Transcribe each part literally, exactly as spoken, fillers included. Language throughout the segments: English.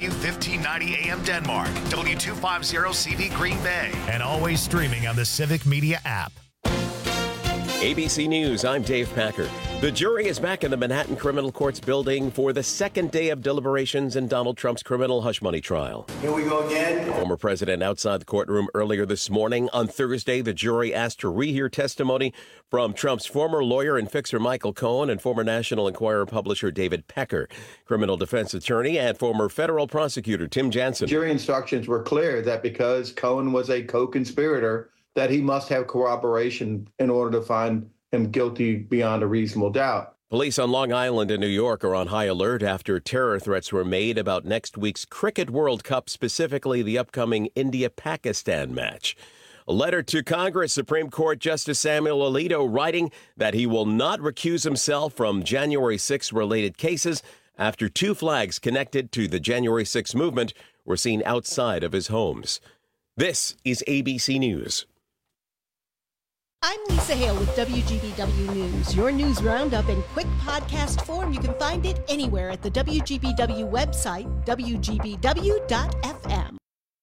W fifteen ninety A M Denmark, W two fifty C V Green Bay, and always streaming on the Civic Media app. A B C News, I'm Dave Packer. The jury is back in the Manhattan Criminal Courts building for the second day of deliberations in Donald Trump's criminal hush money trial. Here we go again. Former president outside the courtroom earlier this morning. On Thursday, the jury asked to rehear testimony from Trump's former lawyer and fixer Michael Cohen and former National Enquirer publisher David Pecker, criminal defense attorney, and former federal prosecutor Tim Jansen. Jury instructions were clear that because Cohen was a co-conspirator, that he must have corroboration in order to find him guilty beyond a reasonable doubt. Police on Long Island and New York are on high alert after terror threats were made about next week's Cricket World Cup, specifically the upcoming India-Pakistan match. A letter to Congress, Supreme Court Justice Samuel Alito writing that he will not recuse himself from January sixth related cases after two flags connected to the January sixth movement were seen outside of his homes. This is A B C News. I'm Lisa Hale with W G B W News. Your news roundup in quick podcast form. You can find it anywhere at the W G B W website, W G B W dot F M.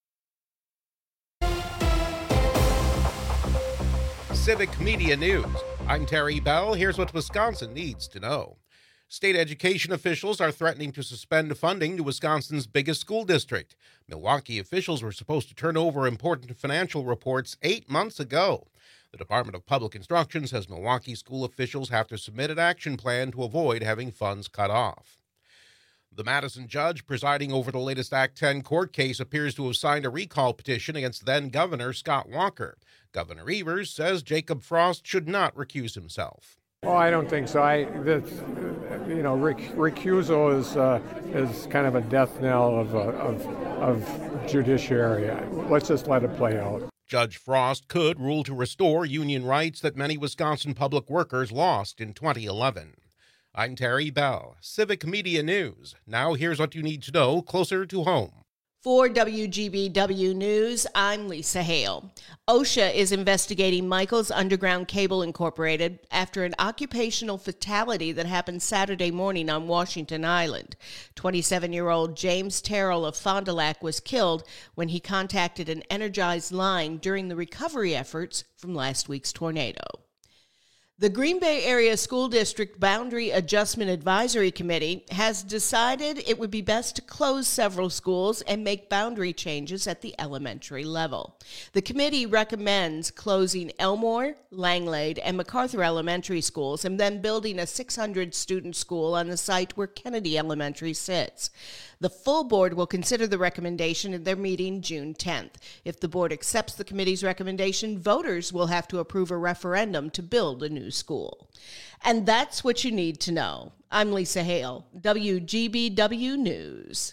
Civic Media News. I'm Terry Bell. Here's what Wisconsin needs to know. State education officials are threatening to suspend funding to Wisconsin's biggest school district. Milwaukee officials were supposed to turn over important financial reports eight months ago. The Department of Public Instruction says Milwaukee school officials have to submit an action plan to avoid having funds cut off. The Madison judge presiding over the latest Act ten court case appears to have signed a recall petition against then-Governor Scott Walker. Governor Evers says Jacob Frost should not recuse himself. Oh, I don't think so. I, this, you know, rec- recusal is uh, is kind of a death knell of, uh, of of judiciary. Let's just let it play out. Judge Frost could rule to restore union rights that many Wisconsin public workers lost in twenty eleven. I'm Terry Bell, Civic Media News. Now here's what you need to know closer to home. For W G B W News, I'm Lisa Hale. OSHA is investigating Michaels Underground Cable Incorporated after an occupational fatality that happened Saturday morning on Washington Island. twenty-seven-year-old James Terrell of Fond du Lac was killed when he contacted an energized line during the recovery efforts from last week's tornado. The Green Bay Area School District Boundary Adjustment Advisory Committee has decided it would be best to close several schools and make boundary changes at the elementary level. The committee recommends closing Elmore, Langlade, and MacArthur Elementary Schools and then building a six hundred student school on the site where Kennedy Elementary sits. The full board will consider the recommendation in their meeting June tenth. If the board accepts the committee's recommendation, voters will have to approve a referendum to build a new school. And that's what you need to know. I'm Lisa Hale, W G B W News.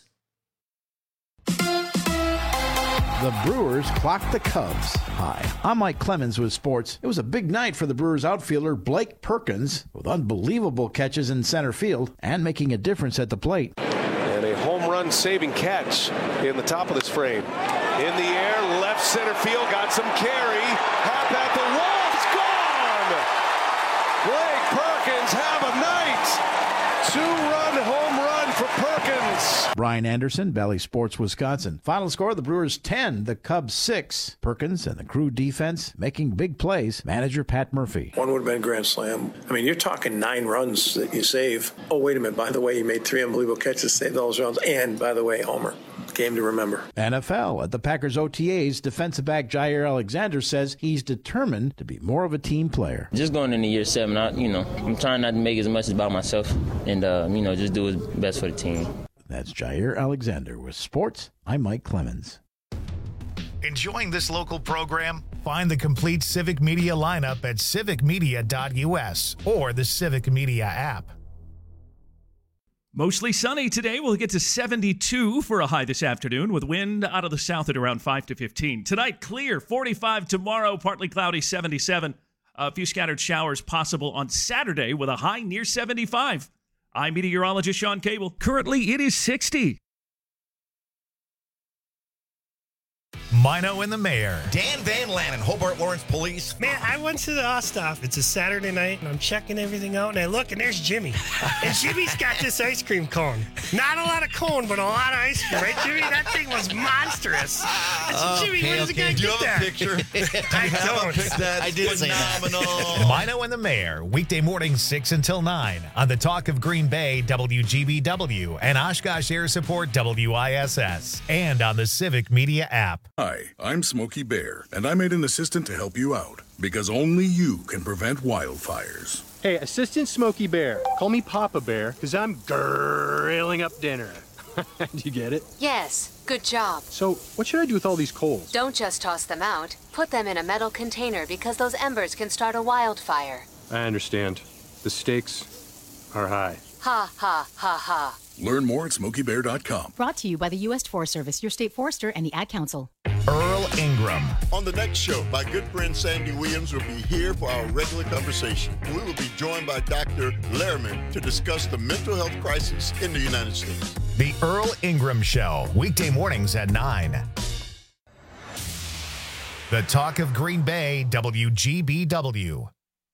The Brewers clocked the Cubs. Hi, I'm Mike Clemens with sports. It was a big night for the Brewers outfielder Blake Perkins with unbelievable catches in center field and making a difference at the plate. And a home run saving catch in the top of this frame. In the air, left center field, got some carry. Half at the wall, it's gone! Blake Perkins have a night! Two-run home run for Perkins. Brian Anderson, Valley Sports, Wisconsin. Final score, the Brewers ten, the Cubs six. Perkins and the Crew defense making big plays. Manager Pat Murphy. One would have been a grand slam. I mean, you're talking nine runs that you save. Oh, wait a minute. By the way, you made three unbelievable catches, saved those runs. And, by the way, homer. Game to remember. N F L. At the Packers O T As, defensive back Jair Alexander says he's determined to be more of a team player. Just going into year seven, I, you know, I'm trying not to make as much about myself and, uh, you know, just do what's best for the team. That's Jair Alexander with sports. I'm Mike Clemens. Enjoying this local program? Find the complete Civic Media lineup at civic media dot U S or the Civic Media app. Mostly sunny today. We'll get to seventy-two for a high this afternoon with wind out of the south at around five to fifteen. Tonight, clear, forty-five tomorrow, partly cloudy, seventy-seven. A few scattered showers possible on Saturday with a high near seventy-five. I'm meteorologist Sean Cable. Currently, it is sixty. Mino and the Mayor. Dan Van Lannen, Hobart Lawrence Police. Man, I went to the Osthoff. It's a Saturday night, and I'm checking everything out, and I look, and there's Jimmy. And Jimmy's got this ice cream cone. Not a lot of cone, but a lot of ice cream, right, Jimmy? That thing was monstrous. I said, Oh, Jimmy, okay, where does okay. the guy Do you get have that? a picture? Do you I have a don't. picture? That's I did say that. phenomenal. Mino and the Mayor, weekday mornings six until nine on the Talk of Green Bay, W G B W, and Oshkosh Air Support, W I S S, and on the Civic Media app. Hi, I'm Smokey Bear, and I made an assistant to help you out, because only you can prevent wildfires. Hey, Assistant Smokey Bear, call me Papa Bear, because I'm grilling up dinner. Do you get it? Yes, good job. So, what should I do with all these coals? Don't just toss them out. Put them in a metal container because those embers can start a wildfire. I understand. The stakes are high. Ha, ha, ha, ha. Learn more at smokey bear dot com. Brought to you by the U S Forest Service, your state forester, and the Ad Council. Earl Ingram. On the next show, my good friend Sandy Williams will be here for our regular conversation. We will be joined by Doctor Lehrman to discuss the mental health crisis in the United States. The Earl Ingram Show, weekday mornings at nine. The Talk of Green Bay, W G B W.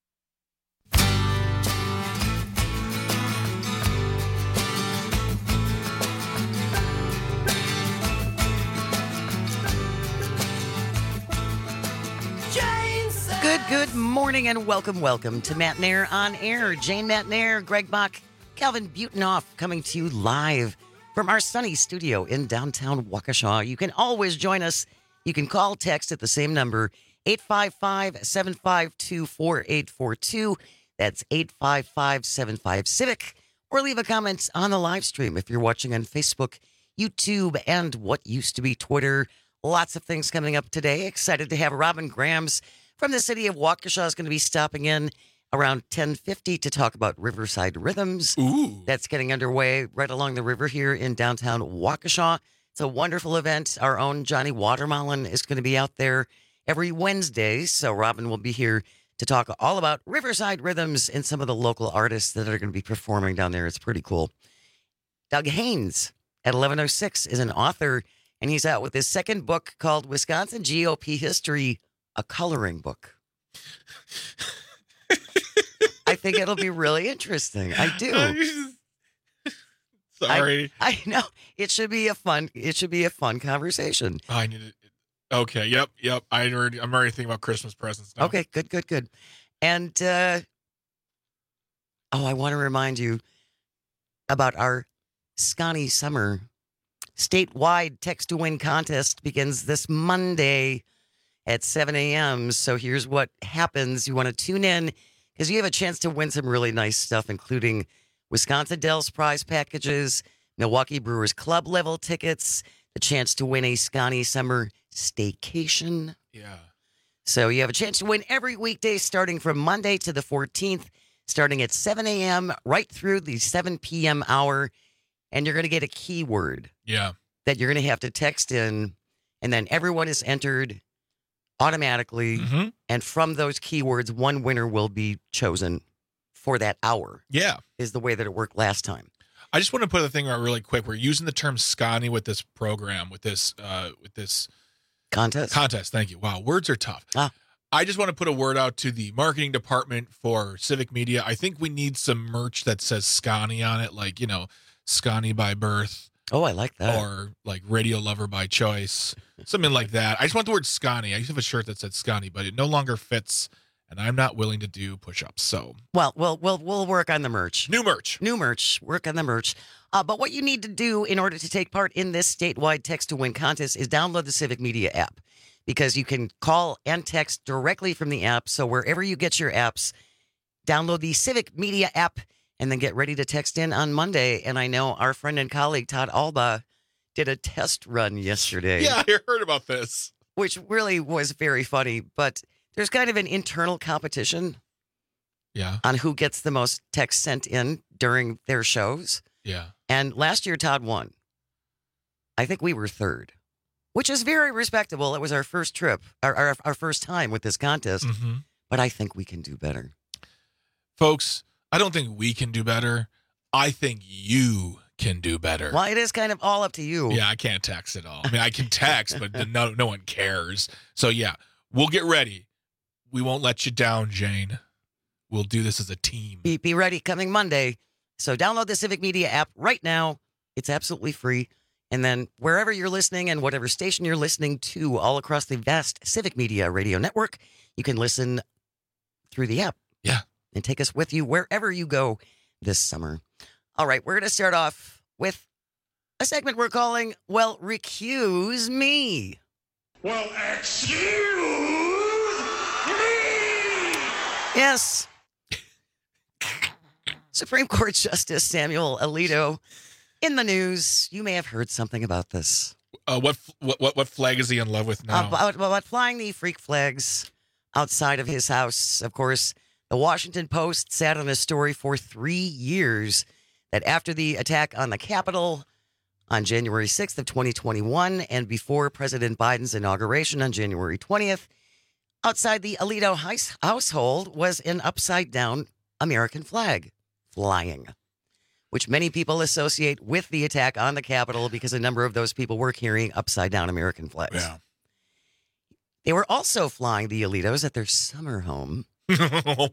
Good, good morning and welcome, welcome to Matt Nair on Air. Jane Matt Nair, Greg Bach, Calvin Butenhoff coming to you live from our sunny studio in downtown Waukesha. You can always join us. You can call, text at the same number, eight five five, seven five two, four eight four two. That's eight five five, seven five, Civic. Or leave a comment on the live stream if you're watching on Facebook, YouTube, and what used to be Twitter. Lots of things coming up today. Excited to have Robin Grams from the city of Waukesha is going to be stopping in around ten fifty to talk about Riverside Rhythms. Ooh. That's getting underway right along the river here in downtown Waukesha. It's a wonderful event. Our own Johnny Watermelon is going to be out there every Wednesday. So Robin will be here to talk all about Riverside Rhythms and some of the local artists that are going to be performing down there. It's pretty cool. Doug Haynes at eleven oh six is an author, and he's out with his second book called Wisconsin G O P History, a coloring book. I think it'll be really interesting. I do. Sorry. I, I know. It should be a fun it should be a fun conversation. I need it. Okay, yep, yep. I already I'm already thinking about Christmas presents now. Okay, good, good, good. And uh oh, I want to remind you about our Scotty Summer statewide text to win contest begins this Monday at seven a.m. So here's what happens. You want to tune in because you have a chance to win some really nice stuff, including Wisconsin Dells prize packages, Milwaukee Brewers Club level tickets, the chance to win a Scotty Summer staycation. Yeah. So you have a chance to win every weekday starting from Monday to the fourteenth, starting at seven a.m. right through the seven p.m. hour. And you're going to get a keyword. Yeah. That you're going to have to text in. And then everyone is entered automatically. Mm-hmm. And from those keywords, one winner will be chosen for that hour. Yeah. Is the way that it worked last time. I just want to put a thing out really quick. We're using the term Scotty with this program, with this, uh, with this contest. Contest. Thank you. Wow. Words are tough. Ah. I just want to put a word out to the marketing department for Civic Media. I think we need some merch that says Scotty on it. Like, you know, Scotty by birth. Oh, I like that. Or like radio lover by choice. Something like that. I just want the word Scotty. I used to have a shirt that said Scotty, but it no longer fits. And I'm not willing to do push-ups. So, well, well, we'll we'll work on the merch. New merch. New merch. Work on the merch. Uh, but what you need to do in order to take part in this statewide text to win contest is download the Civic Media app, because you can call and text directly from the app. So wherever you get your apps, download the Civic Media app and then get ready to text in on Monday. And I know our friend and colleague Todd Alba did a test run yesterday. Yeah, I heard about this. Which really was very funny. But there's kind of an internal competition. Yeah. On who gets the most text sent in during their shows. Yeah. And last year, Todd won. I think we were third, which is very respectable. It was our first trip, our, our, our first time with this contest. Mm-hmm. But I think we can do better. Folks, I don't think we can do better. I think you can do better. Well, it is kind of all up to you. Yeah, I can't text at all. I mean, I can text, but no, no one cares. So, yeah, we'll get ready. We won't let you down, Jane. We'll do this as a team. Be, be ready coming Monday. So download the Civic Media app right now. It's absolutely free. And then wherever you're listening and whatever station you're listening to all across the vast Civic Media radio network, you can listen through the app. Yeah. And take us with you wherever you go this summer. All right, we're going to start off with a segment we're calling, Well, Recuse Me. Well, excuse me! Yes. Supreme Court Justice Samuel Alito in the news. You may have heard something about this. Uh, what, what what what flag is he in love with now? About, about flying the freak flags outside of his house. Of course, the Washington Post sat on a story for three years that after the attack on the Capitol on January sixth of twenty twenty-one and before President Biden's inauguration on January twentieth, outside the Alito household was an upside-down American flag flying, which many people associate with the attack on the Capitol because a number of those people were carrying upside-down American flags. Yeah. They were also flying the Alitos at their summer home. Their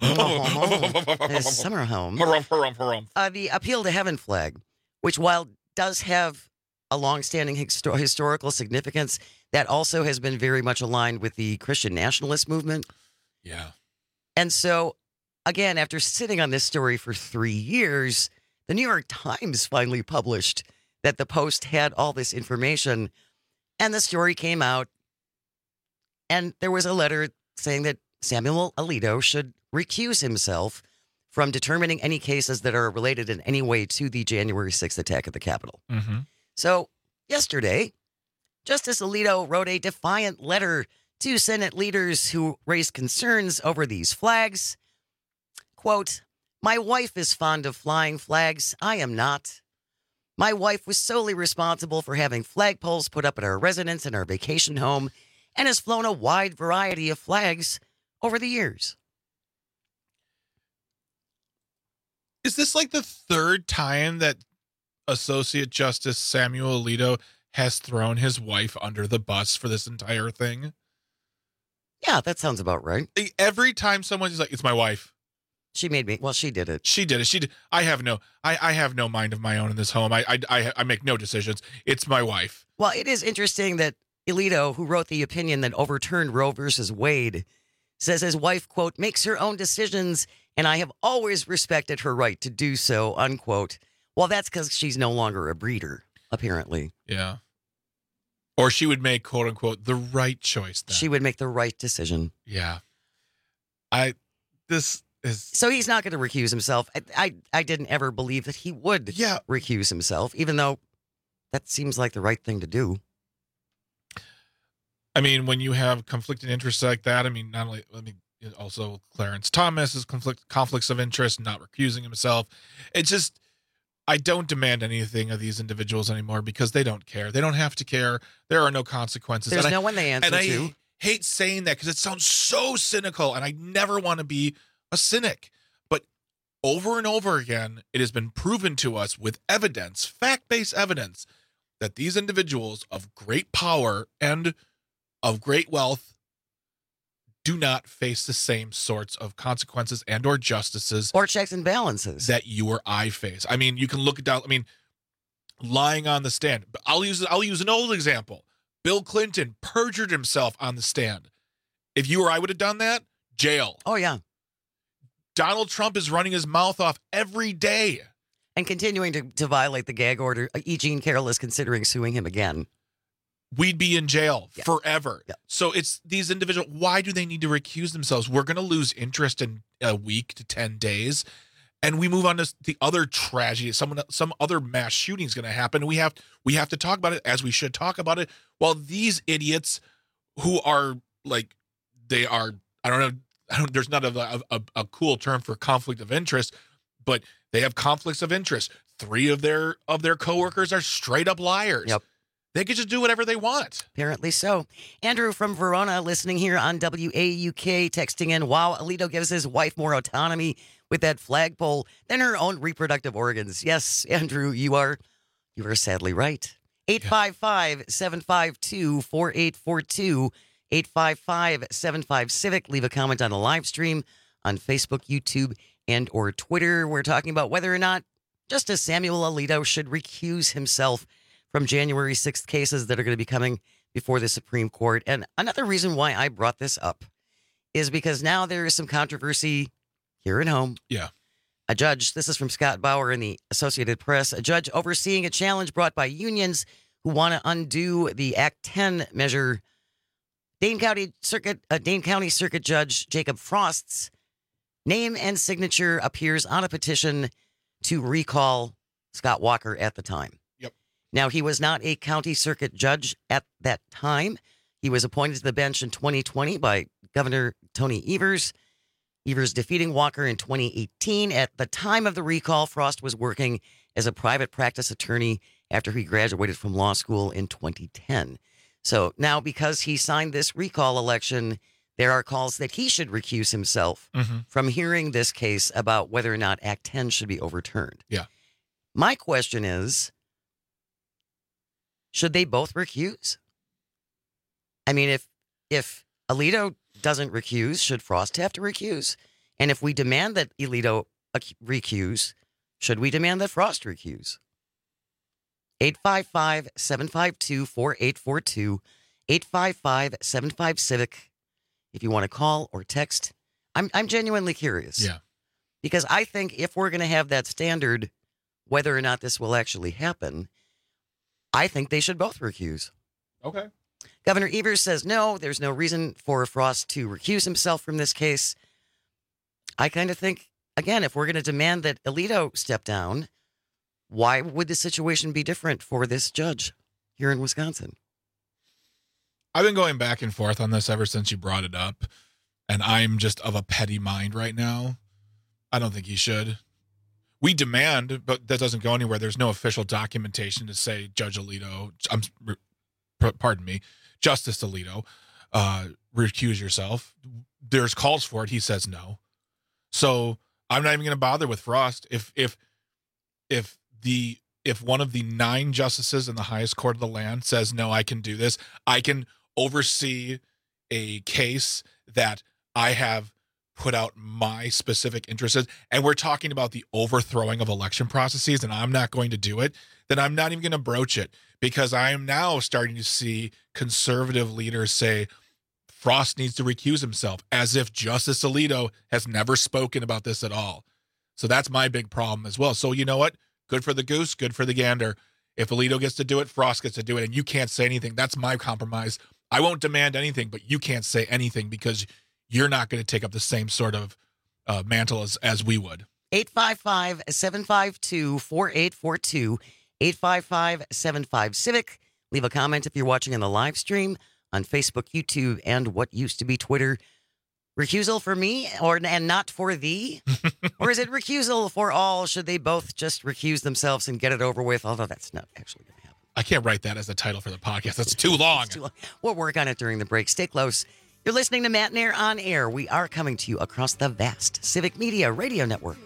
summer home. Uh, the Appeal to Heaven flag, which while does have a long-standing histo- historical significance, that also has been very much aligned with the Christian nationalist movement. Yeah. And so, again, after sitting on this story for three years, the New York Times finally published that the Post had all this information, and the story came out, and there was a letter saying that Samuel Alito should recuse himself from determining any cases that are related in any way to the January sixth attack at the Capitol. Mm-hmm. So, yesterday, Justice Alito wrote a defiant letter to Senate leaders who raised concerns over these flags. Quote, "My wife is fond of flying flags. I am not. My wife was solely responsible for having flagpoles put up at our residence and our vacation home and has flown a wide variety of flags over the years." Is this like the third time that Associate Justice Samuel Alito has thrown his wife under the bus for this entire thing? Yeah, that sounds about right. Every time someone's like, "It's my wife. She made me." Well, she did it. She did it. She did. I have no. I, I have no mind of my own in this home. I, I I I make no decisions. It's my wife. Well, it is interesting that Alito, who wrote the opinion that overturned Roe versus Wade, says his wife, quote, "makes her own decisions, and I have always respected her right to do so," unquote. Well, that's because she's no longer a breeder, apparently. Yeah. Or she would make, quote unquote, the right choice then. She would make the right decision. Yeah. I, this is. So he's not going to recuse himself. I, I, I didn't ever believe that he would yeah. recuse himself, even though that seems like the right thing to do. I mean, when you have conflicting interests like that, I mean, not only, I mean, also Clarence Thomas has conflict, conflicts of interest, not recusing himself. It's just, I don't demand anything of these individuals anymore because they don't care. They don't have to care. There are no consequences. There's and no I, one they answer and to. I hate saying that because it sounds so cynical, and I never want to be a cynic. But over and over again, it has been proven to us with evidence, fact-based evidence, that these individuals of great power and of great wealth do not face the same sorts of consequences and or justices or checks and balances that you or I face. I mean, you can look at down. I mean, lying on the stand. I'll use I'll use an old example. Bill Clinton perjured himself on the stand. If you or I would have done that, jail. Oh yeah. Donald Trump is running his mouth off every day and continuing to, to violate the gag order. E. Jean Carroll is considering suing him again. We'd be in jail yeah. forever. Yeah. So it's these individuals. Why do they need to recuse themselves? We're going to lose interest in a week to ten days. And we move on to the other tragedy. Someone, some other mass shooting is going to happen. We have, we have to talk about it as we should talk about it. While these idiots who are like, they are, I don't know, I don't, there's not a, a, a cool term for conflict of interest, but they have conflicts of interest. Three of their, of their coworkers are straight up liars. Yep. They can just do whatever they want. Apparently so. Andrew from Verona listening here on W A U K texting in, wow, Alito gives his wife more autonomy with that flagpole than her own reproductive organs. Yes, Andrew, you are You are sadly right. eight five five, seven five two, four eight four two, eight five five, seven five Civic. Leave a comment on the live stream on Facebook, YouTube, and or Twitter. We're talking about whether or not Justice Samuel Alito should recuse himself from January sixth cases that are going to be coming before the Supreme Court. And another reason why I brought this up is because now there is some controversy here at home. Yeah. A judge, this is from Scott Bauer in the Associated Press, a judge overseeing a challenge brought by unions who want to undo the Act ten measure. Dane County Circuit, uh, Dane County Circuit Judge Jacob Frost's name and signature appears on a petition to recall Scott Walker at the time. Yep. Now, he was not a county circuit judge at that time. He was appointed to the bench in twenty twenty by Governor Tony Evers. Evers defeating Walker in twenty eighteen. At the time of the recall, Frost was working as a private practice attorney after he graduated from law school in twenty ten. So now, because he signed this recall election, there are calls that he should recuse himself mm-hmm. from hearing this case about whether or not Act ten should be overturned. Yeah. My question is, should they both recuse? I mean, if if Alito doesn't recuse, should Frost have to recuse? And if we demand that Alito recuse, should we demand that Frost recuse? eight five five, seven five two, four eight four two, eight five five, seven five Civic. If you want to call or text, I'm I'm genuinely curious. Yeah. Because I think if we're going to have that standard, whether or not this will actually happen, I think they should both recuse. Okay. Governor Evers says no, there's no reason for Frost to recuse himself from this case. I kind of think, again, if we're going to demand that Alito step down, why would the situation be different for this judge here in Wisconsin? I've been going back and forth on this ever since you brought it up, and I'm just of a petty mind right now. I don't think he should. We demand, but that doesn't go anywhere. There's no official documentation to say Judge Alito, I'm, pardon me, Justice Alito, uh, recuse yourself. There's calls for it. He says no. So I'm not even going to bother with Frost. If if if the if one of the nine justices in the highest court of the land says no, I can do this. I can oversee a case that I have put out my specific interests in, and we're talking about the overthrowing of election processes, and I'm not going to do it, then I'm not even going to broach it, because I am now starting to see conservative leaders say Frost needs to recuse himself, as if Justice Alito has never spoken about this at all. So that's my big problem as well. So you know what? Good for the goose, good for the gander. If Alito gets to do it, Frost gets to do it, and you can't say anything. That's my compromise. I won't demand anything, but you can't say anything because you're not going to take up the same sort of uh, mantle as, as we would. eight five five, seven five two, four eight four two, eight five five, seven five Civic. Leave a comment if you're watching on the live stream on Facebook, YouTube, and what used to be Twitter. Recusal for me or and not for thee? Or is it recusal for all? Should they both just recuse themselves and get it over with? Although that's not actually going to happen. I can't write that as the title for the podcast. That's too long. Too long. We'll work on it during the break. Stay close. You're listening to Matt Nair on Air. We are coming to you across the vast Civic Media Radio Network.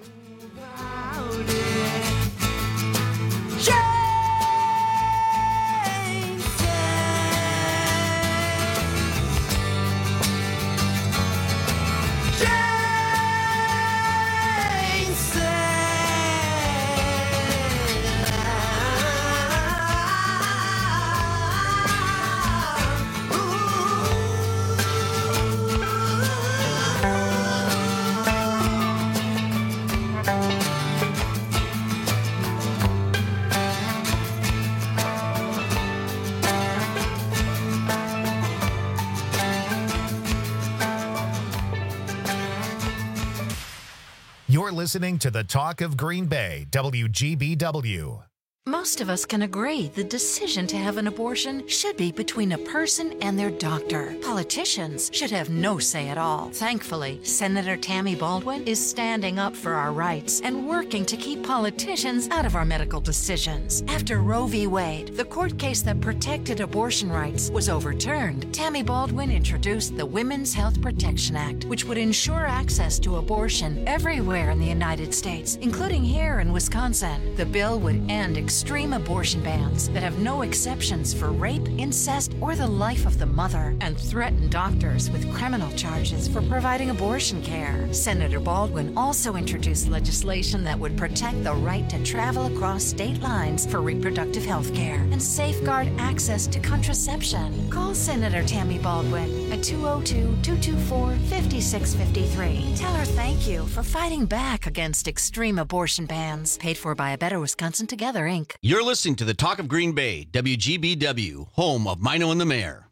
You're listening to the Talk of Green Bay, W G B W. Most of us can agree the decision to have an abortion should be between a person and their doctor. Politicians should have no say at all. Thankfully, Senator Tammy Baldwin is standing up for our rights and working to keep politicians out of our medical decisions. After Roe v. Wade, the court case that protected abortion rights, was overturned, Tammy Baldwin introduced the Women's Health Protection Act, which would ensure access to abortion everywhere in the United States, including here in Wisconsin. The bill would end extreme abortion bans that have no exceptions for rape, incest, or the life of the mother, and threaten doctors with criminal charges for providing abortion care. Senator Baldwin also introduced legislation that would protect the right to travel across state lines for reproductive health care and safeguard access to contraception. Call Senator Tammy Baldwin at two oh two, two two four, five six five three. Tell her thank you for fighting back against extreme abortion bans. Paid for by A Better Wisconsin Together, Incorporated. You're listening to the Talk of Green Bay, W G B W, home of Mino and the Mayor.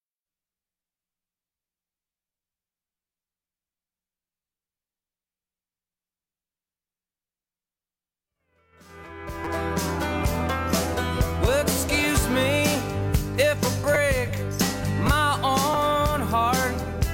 Well, excuse me if I break my own heart.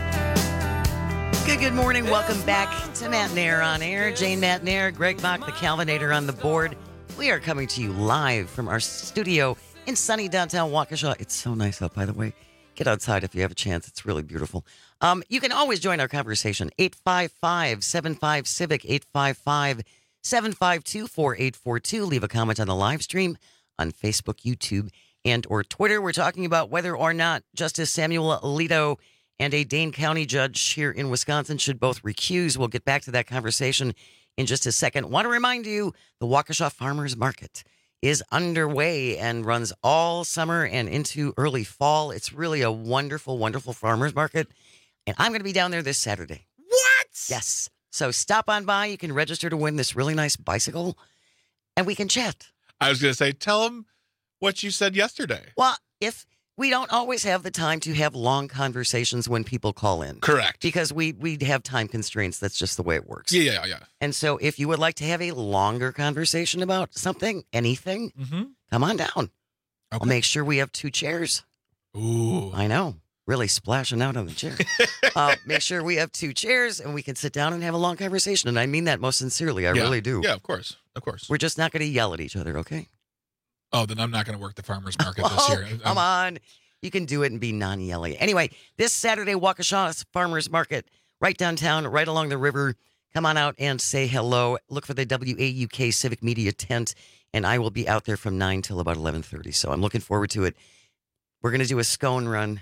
Good, good morning. Welcome back to Matt Nair on Air. Jane Matt Nair, Greg Bach, the Calvinator on the board. We are coming to you live from our studio in sunny downtown Waukesha. It's so nice out, by the way. Get outside if you have a chance. It's really beautiful. Um, you can always join our conversation. eight five five, seven five, civic, eight five five, seven five two, four eight four two. Leave a comment on the live stream on Facebook, YouTube, and or Twitter. We're talking about whether or not Justice Samuel Alito and a Dane County judge here in Wisconsin should both recuse. We'll get back to that conversation in just a second. Want to remind you, the Waukesha Farmers Market is underway and runs all summer and into early fall. It's really a wonderful, wonderful farmers market. And I'm going to be down there this Saturday. What? Yes. So stop on by. You can register to win this really nice bicycle and we can chat. I was going to say, tell them what you said yesterday. Well, if we don't always have the time to have long conversations when people call in. Correct. Because we we have time constraints. That's just the way it works. Yeah, yeah, yeah. And so if you would like to have a longer conversation about something, anything, mm-hmm. come on down. Okay. I'll make sure we have two chairs. Ooh. I know. Really splashing out on the chair. uh, make sure we have two chairs and we can sit down and have a long conversation. And I mean that most sincerely. I yeah. really do. Yeah, of course. Of course. We're just not going to yell at each other, okay? Oh, then I'm not going to work the farmer's market oh, this year. I'm, come on. You can do it and be non-yelly. Anyway, this Saturday, Waukesha Farmers Market, right downtown, right along the river. Come on out and say hello. Look for the W A U K Civic Media tent, and I will be out there from nine till about eleven thirty. So I'm looking forward to it. We're going to do a scone run.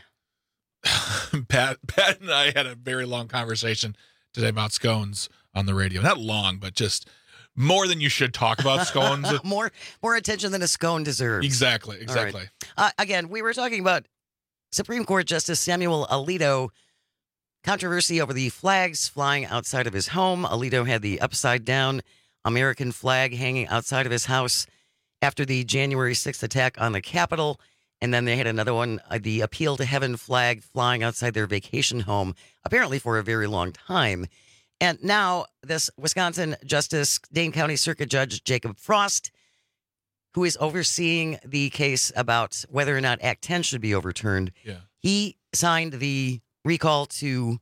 Pat, Pat and I had a very long conversation today about scones on the radio. Not long, but just more than you should talk about scones. more more attention than a scone deserves. Exactly, exactly. Right. Uh, again, we were talking about Supreme Court Justice Samuel Alito, controversy over the flags flying outside of his home. Alito had the upside down American flag hanging outside of his house after the January sixth attack on the Capitol. And then they had another one, uh, the Appeal to Heaven flag flying outside their vacation home, apparently for a very long time. And now this Wisconsin Justice, Dane County Circuit Judge Jacob Frost, who is overseeing the case about whether or not Act ten should be overturned. Yeah. He signed the recall to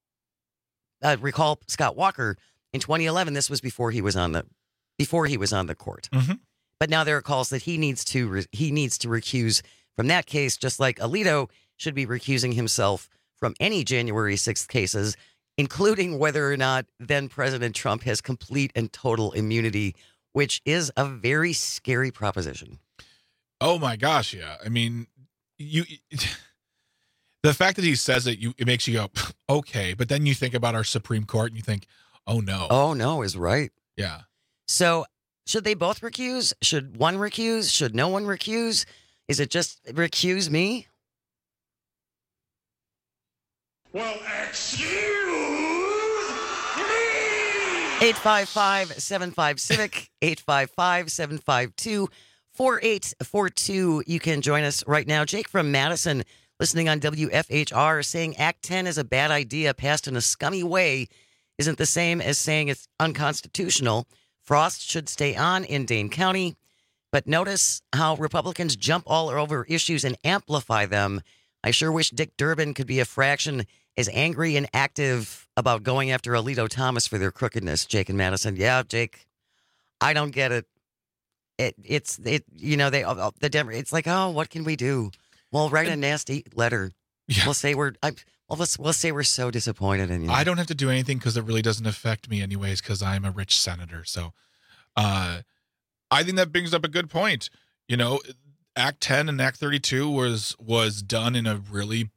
uh, recall Scott Walker in twenty eleven. This was before he was on the before he was on the court. Mm-hmm. But now there are calls that he needs to re- he needs to recuse from that case, just like Alito should be recusing himself from any January sixth cases, including whether or not then President Trump has complete and total immunity, which is a very scary proposition. Oh my gosh, yeah. I mean, you the fact that he says it, you it makes you go, okay, but then you think about our Supreme Court and you think, oh no. Oh no is right. Yeah. So should they both recuse? Should one recuse? Should no one recuse? Is it just recuse me? Well, excuse me! eight five five, seven five, civic, eight five five, seven five two, four eight four two. You can join us right now. Jake from Madison, listening on W F H R, saying Act ten is a bad idea passed in a scummy way isn't the same as saying it's unconstitutional. Frost should stay on in Dane County. But notice how Republicans jump all over issues and amplify them. I sure wish Dick Durbin could be a fraction as angry and active about going after Alito Thomas for their crookedness. Jake and Madison. Yeah, Jake, I don't get it. It it's it you know they the Denver. It's like, oh, what can we do? Well, write a nasty letter. Yeah. We'll say we're I, well let's we'll say we're so disappointed in you. I don't have to do anything because it really doesn't affect me anyways because I'm a rich senator. So, uh. I think that brings up a good point. You know, Act ten and Act thirty-two was was done in a really.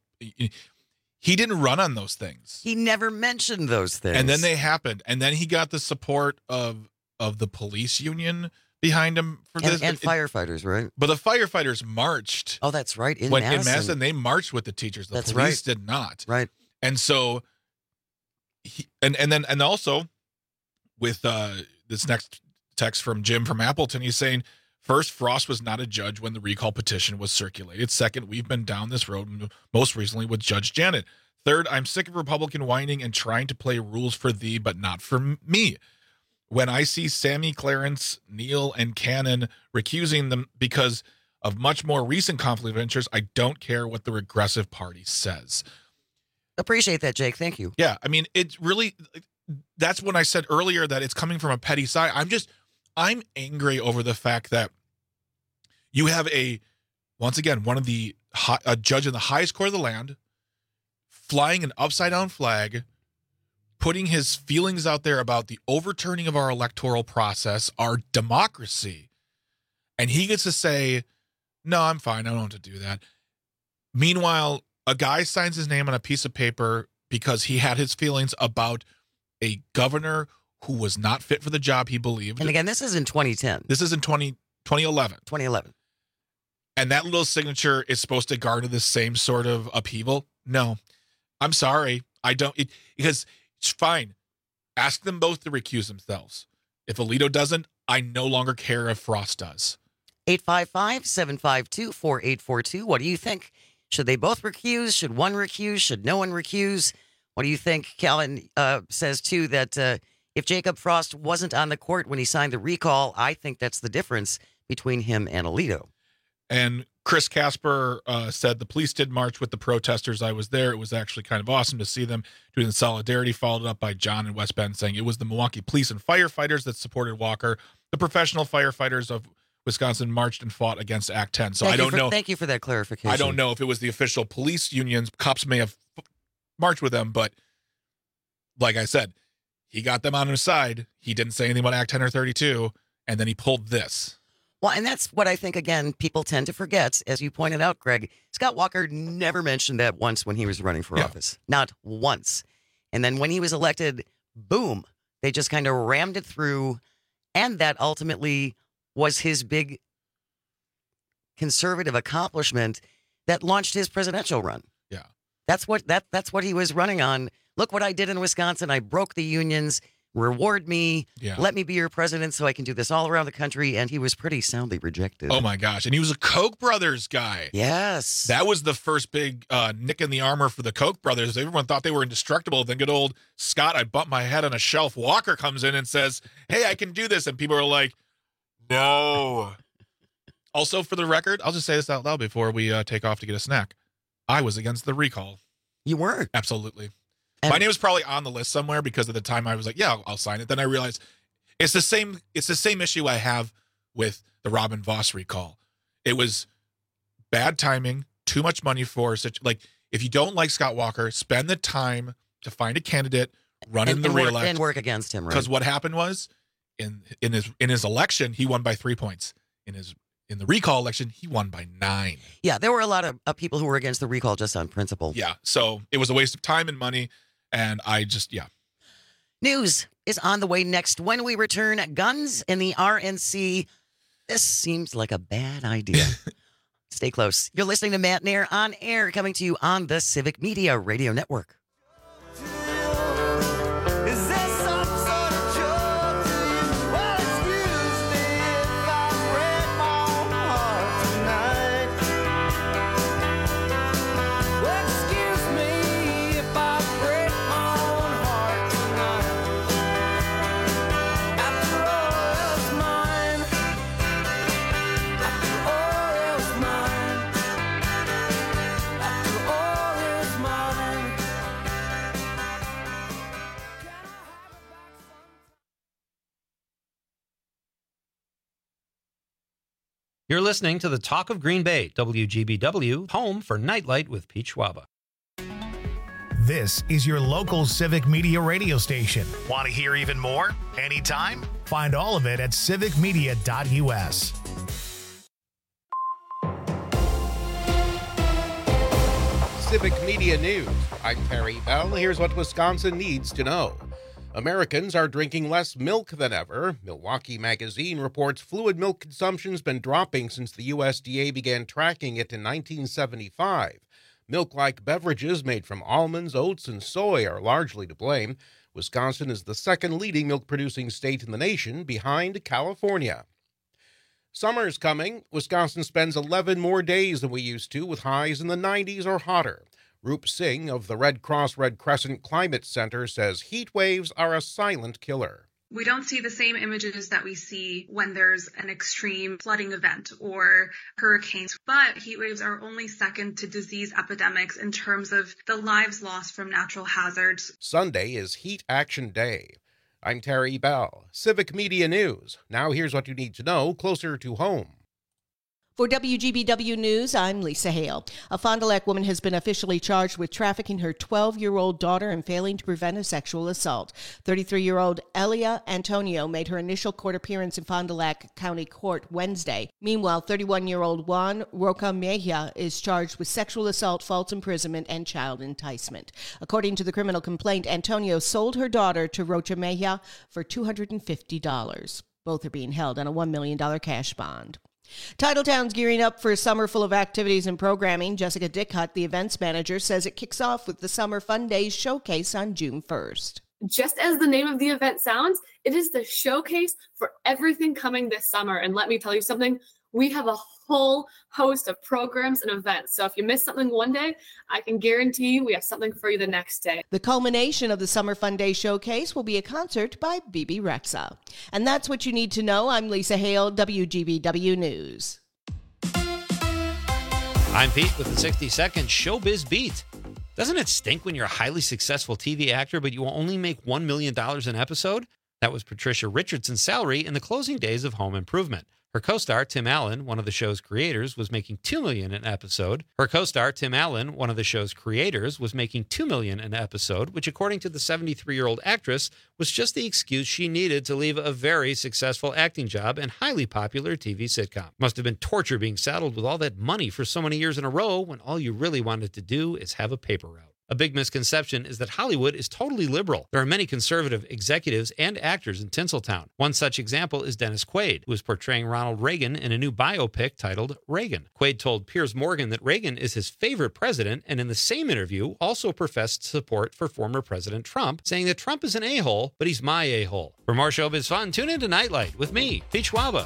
He didn't run on those things. He never mentioned those things. And then they happened. And then he got the support of of the police union behind him for and, this. And it, firefighters, right? But the firefighters marched. Oh, that's right. In when, Madison. In Madison, they marched with the teachers. The that's police right. did not. Right. And so, he, and, and then, and also with uh, this next text from Jim from Appleton, he's saying, first, Frost was not a judge when the recall petition was circulated. Second, we've been down this road, most recently with Judge Janet. Third, I'm sick of Republican whining and trying to play rules for thee, but not for me. When I see Sammy, Clarence, Neal, and Cannon recusing them because of much more recent conflict of interest, I don't care what the regressive party says. Appreciate that, Jake. Thank you. Yeah, I mean, it's really, that's when I said earlier that it's coming from a petty side. I'm just, I'm angry over the fact that you have a, once again, one of the, a judge in the highest court of the land, flying an upside-down flag, putting his feelings out there about the overturning of our electoral process, our democracy, and he gets to say, no, I'm fine, I don't have to do that. Meanwhile, a guy signs his name on a piece of paper because he had his feelings about a governor who was not fit for the job he believed. And again, this is in twenty ten. This is in twenty, twenty eleven. twenty eleven. And that little signature is supposed to garner the same sort of upheaval? No. I'm sorry. I don't, it, because it's fine. Ask them both to recuse themselves. If Alito doesn't, I no longer care if Frost does. eight five five, seven five two, four eight four two. What do you think? Should they both recuse? Should one recuse? Should no one recuse? What do you think? Calvin uh, says, too, that uh, if Jacob Frost wasn't on the court when he signed the recall, I think that's the difference between him and Alito. And Chris Casper uh, said the police did march with the protesters. I was there. It was actually kind of awesome to see them doing the solidarity, followed up by John in West Bend saying it was the Milwaukee police and firefighters that supported Walker. The professional firefighters of Wisconsin marched and fought against Act ten. So thank I don't for, know. Thank you for that clarification. I don't know if it was the official police unions. Cops may have marched with them, but like I said, he got them on his side. He didn't say anything about Act ten or thirty-two, and then he pulled this. Well, and that's what I think, again, people tend to forget. As you pointed out, Greg, Scott Walker never mentioned that once when he was running for yeah. office. Not once. And then when he was elected, boom, they just kind of rammed it through. And that ultimately was his big conservative accomplishment that launched his presidential run. Yeah. That's what that that's what he was running on. Look what I did in Wisconsin. I broke the unions. Reward me, yeah. let me be your president so I can do this all around the country. And he was pretty soundly rejected. Oh, my gosh. And he was a Koch brothers guy. Yes. That was the first big uh, nick in the armor for the Koch brothers. Everyone thought they were indestructible. Then good old Scott, I bumped my head on a shelf. Walker comes in and says, hey, I can do this. And people are like, no. Also, for the record, I'll just say this out loud before we uh, take off to get a snack. I was against the recall. You were? Absolutely. And my name was probably on the list somewhere because at the time I was like, yeah, I'll, I'll sign it. Then I realized it's the same. It's the same issue I have with the Robin Voss recall. It was bad timing, too much money for such. Like, if you don't like Scott Walker, spend the time to find a candidate, run and, in the and work, reelection, and work against him. Right? Because what happened was in in his in his election, he won by three points. In his in the recall election, he won by nine. Yeah, there were a lot of, of people who were against the recall just on principle. Yeah, so it was a waste of time and money. And I just, yeah. News is on the way next. When we return, guns in the R N C. This seems like a bad idea. Stay close. You're listening to Matt Nair on air, coming to you on the Civic Media Radio Network. You're listening to the Talk of Green Bay, W G B W, home for Nightlight with Pete Schwaba. This is your local Civic Media radio station. Want to hear even more? Anytime? Find all of it at civic media dot u s. Civic Media News. I'm Terry Bell. Here's what Wisconsin needs to know. Americans are drinking less milk than ever. Milwaukee Magazine reports fluid milk consumption's been dropping since the U S D A began tracking it in nineteen seventy-five. Milk-like beverages made from almonds, oats, and soy are largely to blame. Wisconsin is the second leading milk-producing state in the nation, behind California. Summer's coming. Wisconsin spends eleven more days than we used to, with highs in the nineties or hotter. Roop Singh of the Red Cross Red Crescent Climate Center says heat waves are a silent killer. We don't see the same images that we see when there's an extreme flooding event or hurricanes, but heat waves are only second to disease epidemics in terms of the lives lost from natural hazards. Sunday is Heat Action Day. I'm Terry Bell, Civic Media News. Now here's what you need to know closer to home. For W G B W News, I'm Lisa Hale. A Fond du Lac woman has been officially charged with trafficking her twelve-year-old daughter and failing to prevent a sexual assault. thirty-three-year-old Elia Antonio made her initial court appearance in Fond du Lac County Court Wednesday. Meanwhile, thirty-one-year-old Juan Roca Mejia is charged with sexual assault, false imprisonment, and child enticement. According to the criminal complaint, Antonio sold her daughter to Rocha Mejia for two hundred fifty dollars. Both are being held on a one million dollars cash bond. Titletown's gearing up for a summer full of activities and programming. Jessica Dickhut, the events manager, says it kicks off with the Summer Fun Days showcase on June first. Just as the name of the event sounds, it is the showcase for everything coming this summer. And let me tell you something, we have a whole host of programs and events. So if you miss something one day, I can guarantee you we have something for you the next day. The culmination of the Summer Fun Day showcase will be a concert by B B Rexa. And that's what you need to know. I'm Lisa Hale, W G B W News. I'm Pete with the sixty-second Showbiz Beat. Doesn't it stink when you're a highly successful T V actor, but you only make one million dollars an episode? That was Patricia Richardson's salary in the closing days of Home Improvement. Her co-star, Tim Allen, one of the show's creators, was making two million dollars an episode. Her co-star, Tim Allen, one of the show's creators, was making two million dollars an episode, which, according to the seventy-three-year-old actress, was just the excuse she needed to leave a very successful acting job and highly popular T V sitcom. Must have been torture being saddled with all that money for so many years in a row when all you really wanted to do is have a paper route. A big misconception is that Hollywood is totally liberal. There are many conservative executives and actors in Tinseltown. One such example is Dennis Quaid, who is portraying Ronald Reagan in a new biopic titled Reagan. Quaid told Piers Morgan that Reagan is his favorite president, and in the same interview also professed support for former President Trump, saying that Trump is an a-hole, but he's my a-hole. For more showbiz fun, tune in to Nightlight with me, Pete Schwaba.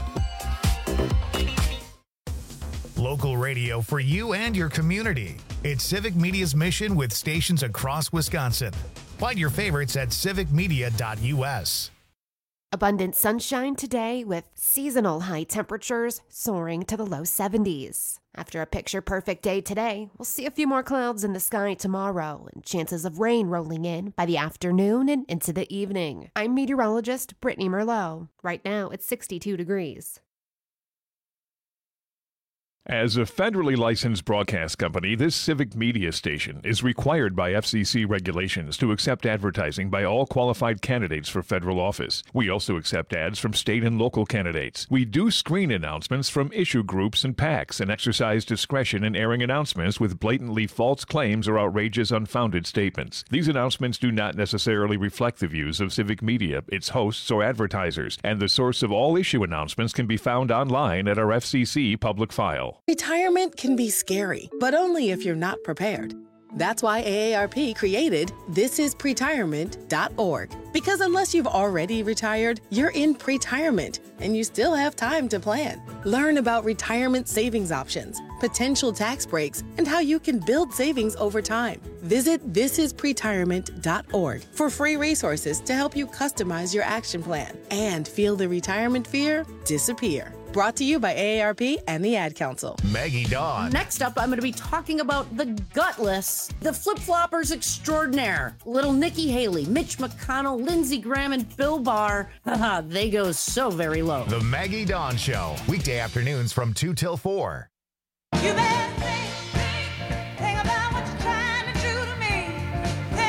Local radio for you and your community. It's Civic Media's mission with stations across Wisconsin. Find your favorites at civic media dot u s. Abundant sunshine today with seasonal high temperatures soaring to the low seventies. After a picture-perfect day today, we'll see a few more clouds in the sky tomorrow and chances of rain rolling in by the afternoon and into the evening. I'm meteorologist Brittany Merlot. Right now, it's sixty-two degrees. As a federally licensed broadcast company, this Civic Media station is required by F C C regulations to accept advertising by all qualified candidates for federal office. We also accept ads from state and local candidates. We do screen announcements from issue groups and PACs and exercise discretion in airing announcements with blatantly false claims or outrageous, unfounded statements. These announcements do not necessarily reflect the views of Civic Media, its hosts, or advertisers, and the source of all issue announcements can be found online at our F C C public file. Retirement can be scary, but only if you're not prepared. That's why A A R P created this is pretirement dot org. Because unless you've already retired, you're in pretirement, and you still have time to plan. Learn about retirement savings options, potential tax breaks, and how you can build savings over time. Visit this is pretirement dot org for free resources to help you customize your action plan and feel the retirement fear disappear. Brought to you by A A R P and the Ad Council. Maggie Dawn. Next up, I'm going to be talking about the gutless, the flip-floppers extraordinaire. Little Nikki Haley, Mitch McConnell, Lindsey Graham, and Bill Barr. Haha, they go so very low. The Maggie Dawn Show. Weekday afternoons from two till four. You better think, think, think about what you're trying to do to me.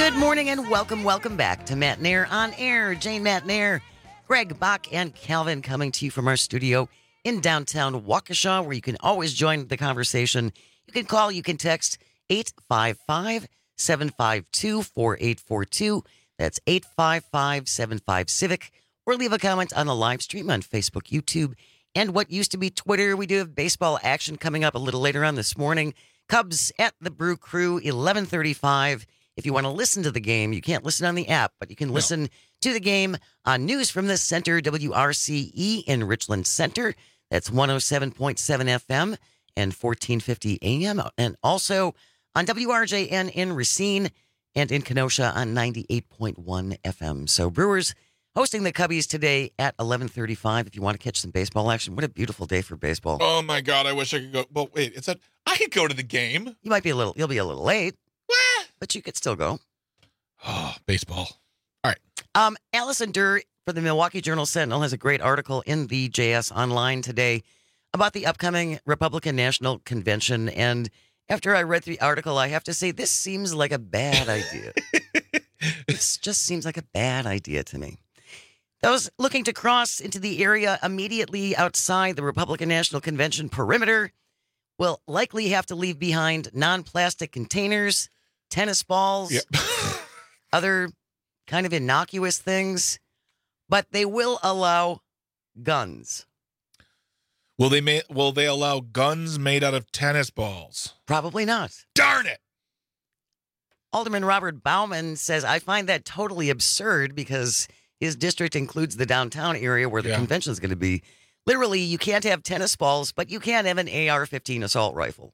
Good morning and welcome, welcome back to Matt Nair on Air. Jane Matt Nair, Greg Bach, and Calvin coming to you from our studio in downtown Waukesha, where you can always join the conversation. You can call, you can text eight five five, seven five two, four eight four two. That's eight five five, seven five, Civic. Or leave a comment on the live stream on Facebook, YouTube, and what used to be Twitter. We do have baseball action coming up a little later on this morning. Cubs at the Brew Crew, eleven thirty-five. If you want to listen to the game, you can't listen on the app, but you can listen no. to the game on News from the Center, W R C E in Richland Center. That's one oh seven point seven F M and fourteen fifty A M. And also on W R J N in Racine and in Kenosha on ninety-eight point one F M. So Brewers hosting the Cubbies today at eleven thirty-five. If you want to catch some baseball action, what a beautiful day for baseball. Oh, my God. I wish I could go. Well, wait, it's that I could go to the game. You might be a little, you'll be a little late. But you could still go. Oh, baseball. All right. Um, Allison Durr for the Milwaukee Journal Sentinel has a great article in the J S Online today about the upcoming Republican National Convention. And after I read the article, I have to say this seems like a bad idea. This just seems like a bad idea to me. Those looking to cross into the area immediately outside the Republican National Convention perimeter will likely have to leave behind non-plastic containers, tennis balls, yep. other kind of innocuous things, but they will allow guns. Will they ma- will they allow guns made out of tennis balls? Probably not. Darn it! Alderman Robert Bauman says, I find that totally absurd because his district includes the downtown area where the yeah. convention is going to be. Literally, you can't have tennis balls, but you can have an A R fifteen assault rifle.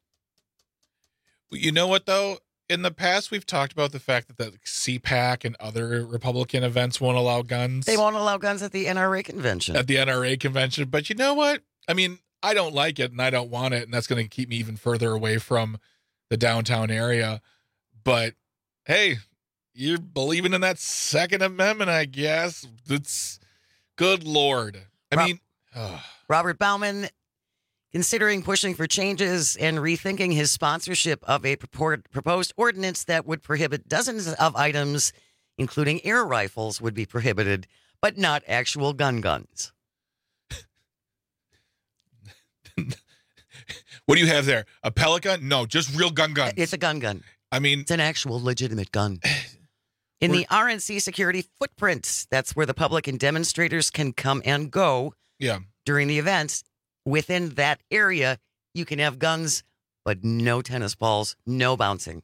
You know what, though? In the past, we've talked about the fact that the C PAC and other Republican events won't allow guns. They won't allow guns at the N R A convention. At the N R A convention. But you know what? I mean, I don't like it and I don't want it. And that's going to keep me even further away from the downtown area. But hey, you're believing in that Second Amendment, I guess. It's good Lord. I Rob, mean, oh. Robert Bauman, considering pushing for changes and rethinking his sponsorship of a purport, proposed ordinance that would prohibit dozens of items, including air rifles, would be prohibited, but not actual gun guns. What do you have there? A pellet gun? No, just real gun guns. It's a gun gun. I mean, it's an actual legitimate gun. In the R N C security footprint, that's where the public and demonstrators can come and go yeah. during the event. Within that area, you can have guns, but no tennis balls, no bouncing.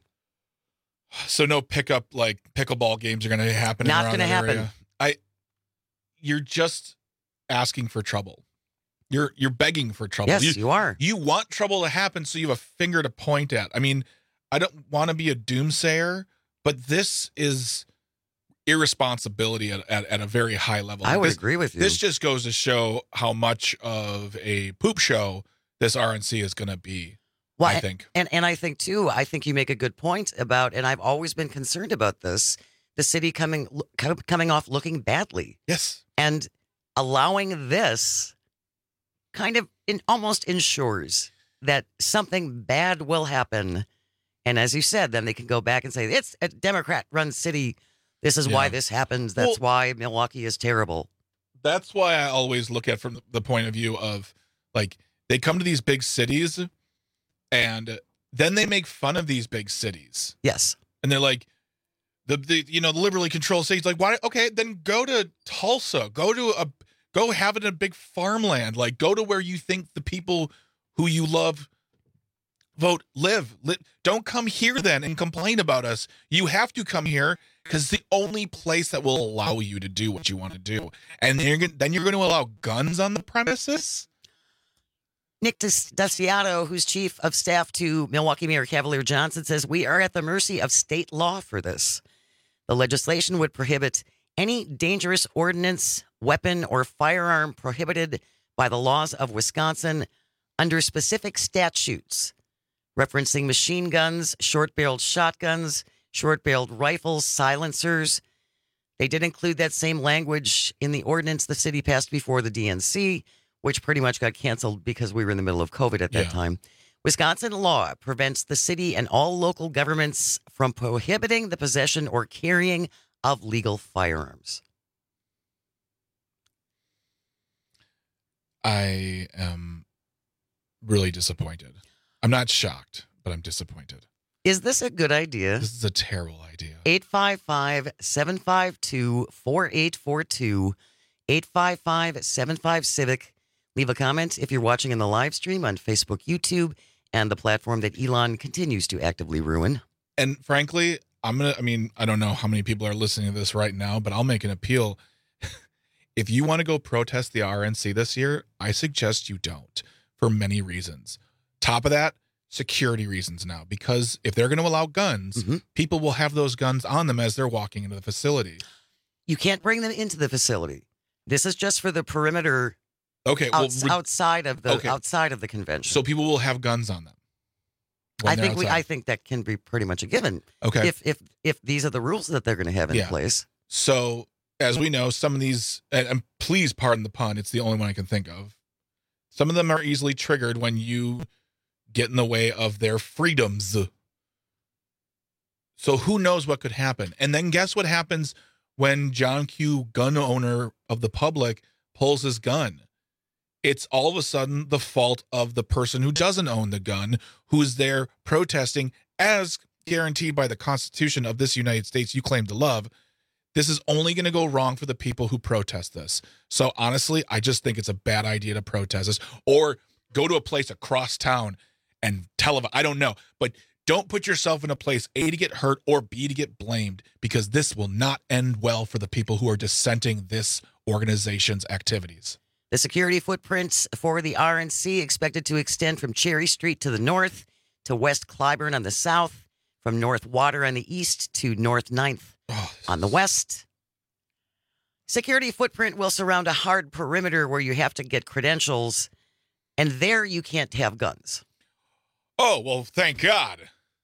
So no pickup, like pickleball games are going to happen. Not going to happen. Area. I. You're just asking for trouble. You're you're begging for trouble. Yes, you, you are. You want trouble to happen, so you have a finger to point at. I mean, I don't want to be a doomsayer, but this is irresponsibility at, at, at a very high level. I would this, agree with you. This just goes to show how much of a poop show this R N C is going to be, well, I think. And, and I think, too, I think you make a good point about, and I've always been concerned about this, the city coming coming off looking badly. Yes. And allowing this kind of in, almost ensures that something bad will happen. And as you said, then they can go back and say, it's a Democrat-run city. This is yeah. why this happens. That's well, why Milwaukee is terrible. That's why I always look at from the point of view of, like, they come to these big cities and then they make fun of these big cities. Yes. And they're like, the, the you know, the liberally controlled cities, like, why? Okay, then go to Tulsa. Go to a, go have it in a big farmland. Like, go to where you think the people who you love vote live. Li- Don't come here then and complain about us. You have to come here because it's the only place that will allow you to do what you want to do. And then you're, gonna, then you're going to allow guns on the premises? Nick D'Astiato, who's chief of staff to Milwaukee Mayor Cavalier Johnson, says, we are at the mercy of state law for this. The legislation would prohibit any dangerous ordinance, weapon, or firearm prohibited by the laws of Wisconsin under specific statutes, referencing machine guns, short-barreled shotguns, short-barreled rifles, silencers. They did include that same language in the ordinance the city passed before the D N C, which pretty much got canceled because we were in the middle of COVID at that yeah. time. Wisconsin law prevents the city and all local governments from prohibiting the possession or carrying of legal firearms. I am really disappointed. I'm not shocked, but I'm disappointed. Is this a good idea? This is a terrible idea. eight five five, seven five two, four eight four two, eight five five, seven five, CIVIC. Leave a comment if you're watching in the live stream on Facebook, YouTube, and the platform that Elon continues to actively ruin. And frankly, I'm going to, I mean, I don't know how many people are listening to this right now, but I'll make an appeal. If you want to go protest the R N C this year, I suggest you don't for many reasons. Top of that, security reasons now, because if they're going to allow guns, mm-hmm. people will have those guns on them as they're walking into the facility. You can't bring them into the facility. This is just for the perimeter. Okay, outs- well, outside of the okay. outside of the convention. So people will have guns on them. I think outside. we I think that can be pretty much a given. Okay. If if if these are the rules that they're going to have in yeah. place. So as we know, some of these, and, and please pardon the pun, it's the only one I can think of. Some of them are easily triggered when you get in the way of their freedoms. So who knows what could happen? And then guess what happens when John Q, gun owner of the public, pulls his gun? It's all of a sudden the fault of the person who doesn't own the gun, who's there protesting as guaranteed by the Constitution of this United States you claim to love. This is only going to go wrong for the people who protest this. So honestly, I just think it's a bad idea to protest this, or go to a place across town and televise. I don't know, but don't put yourself in a place, A, to get hurt, or B, to get blamed, because this will not end well for the people who are dissenting this organization's activities. The security footprints for the R N C expected to extend from Cherry Street to the north to West Clybourn on the south, from North Water on the east to North ninth oh, on the west. Security footprint will surround a hard perimeter where you have to get credentials, and there you can't have guns. Oh, well, thank God.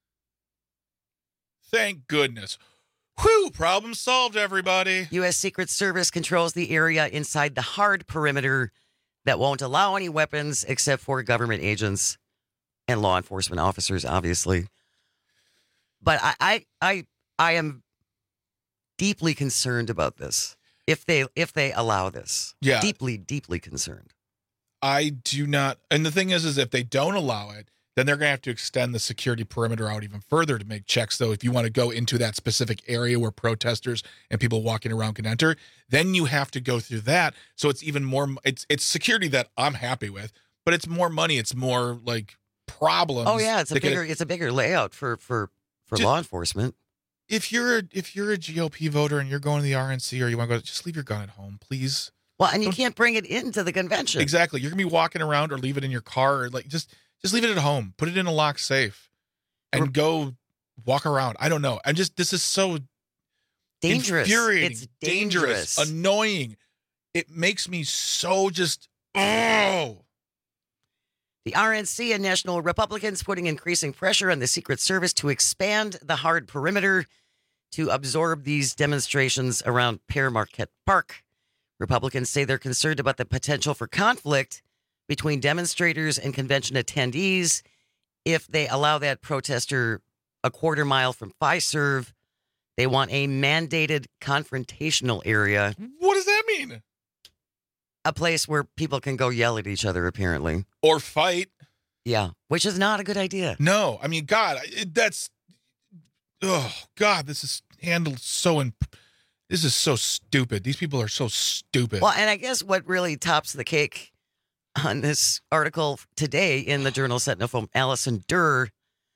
Thank goodness. Whew, problem solved, everybody. U S Secret Service controls the area inside the hard perimeter that won't allow any weapons except for government agents and law enforcement officers, obviously. But I, I, I, I am deeply concerned about this. If they, if they allow this, yeah, deeply, deeply concerned. I do not. And the thing is, is if they don't allow it, then they're going to have to extend the security perimeter out even further to make checks. Though, if you want to go into that specific area where protesters and people walking around can enter, then you have to go through that. So it's even more, it's it's security that I'm happy with, but it's more money. It's more like problems. Oh yeah, it's a bigger, get, it's a bigger layout for for for just, law enforcement. If you're a, if you're a G O P voter and you're going to the R N C or you want to go, just leave your gun at home, please. Well, and you can't bring it into the convention. Exactly. You're gonna be walking around or leave it in your car, or like just. Just leave it at home. Put it in a locked safe and go walk around. I don't know. I'm just, this is so dangerous. Infuriating, it's dangerous. dangerous, annoying. It makes me so just, oh. The R N C and National Republicans putting increasing pressure on the Secret Service to expand the hard perimeter to absorb these demonstrations around Pere Marquette Park. Republicans say they're concerned about the potential for conflict between demonstrators and convention attendees if they allow that protester a quarter mile from Fiserv. They want a mandated confrontational area. What does that mean? A place where people can go yell at each other, apparently. Or fight. Yeah, which is not a good idea. No, I mean, God, it, that's, oh, God, this is handled so, in, this is so stupid. These people are so stupid. Well, and I guess what really tops the cake on this article today in the Journal Sentinel from Allison Durr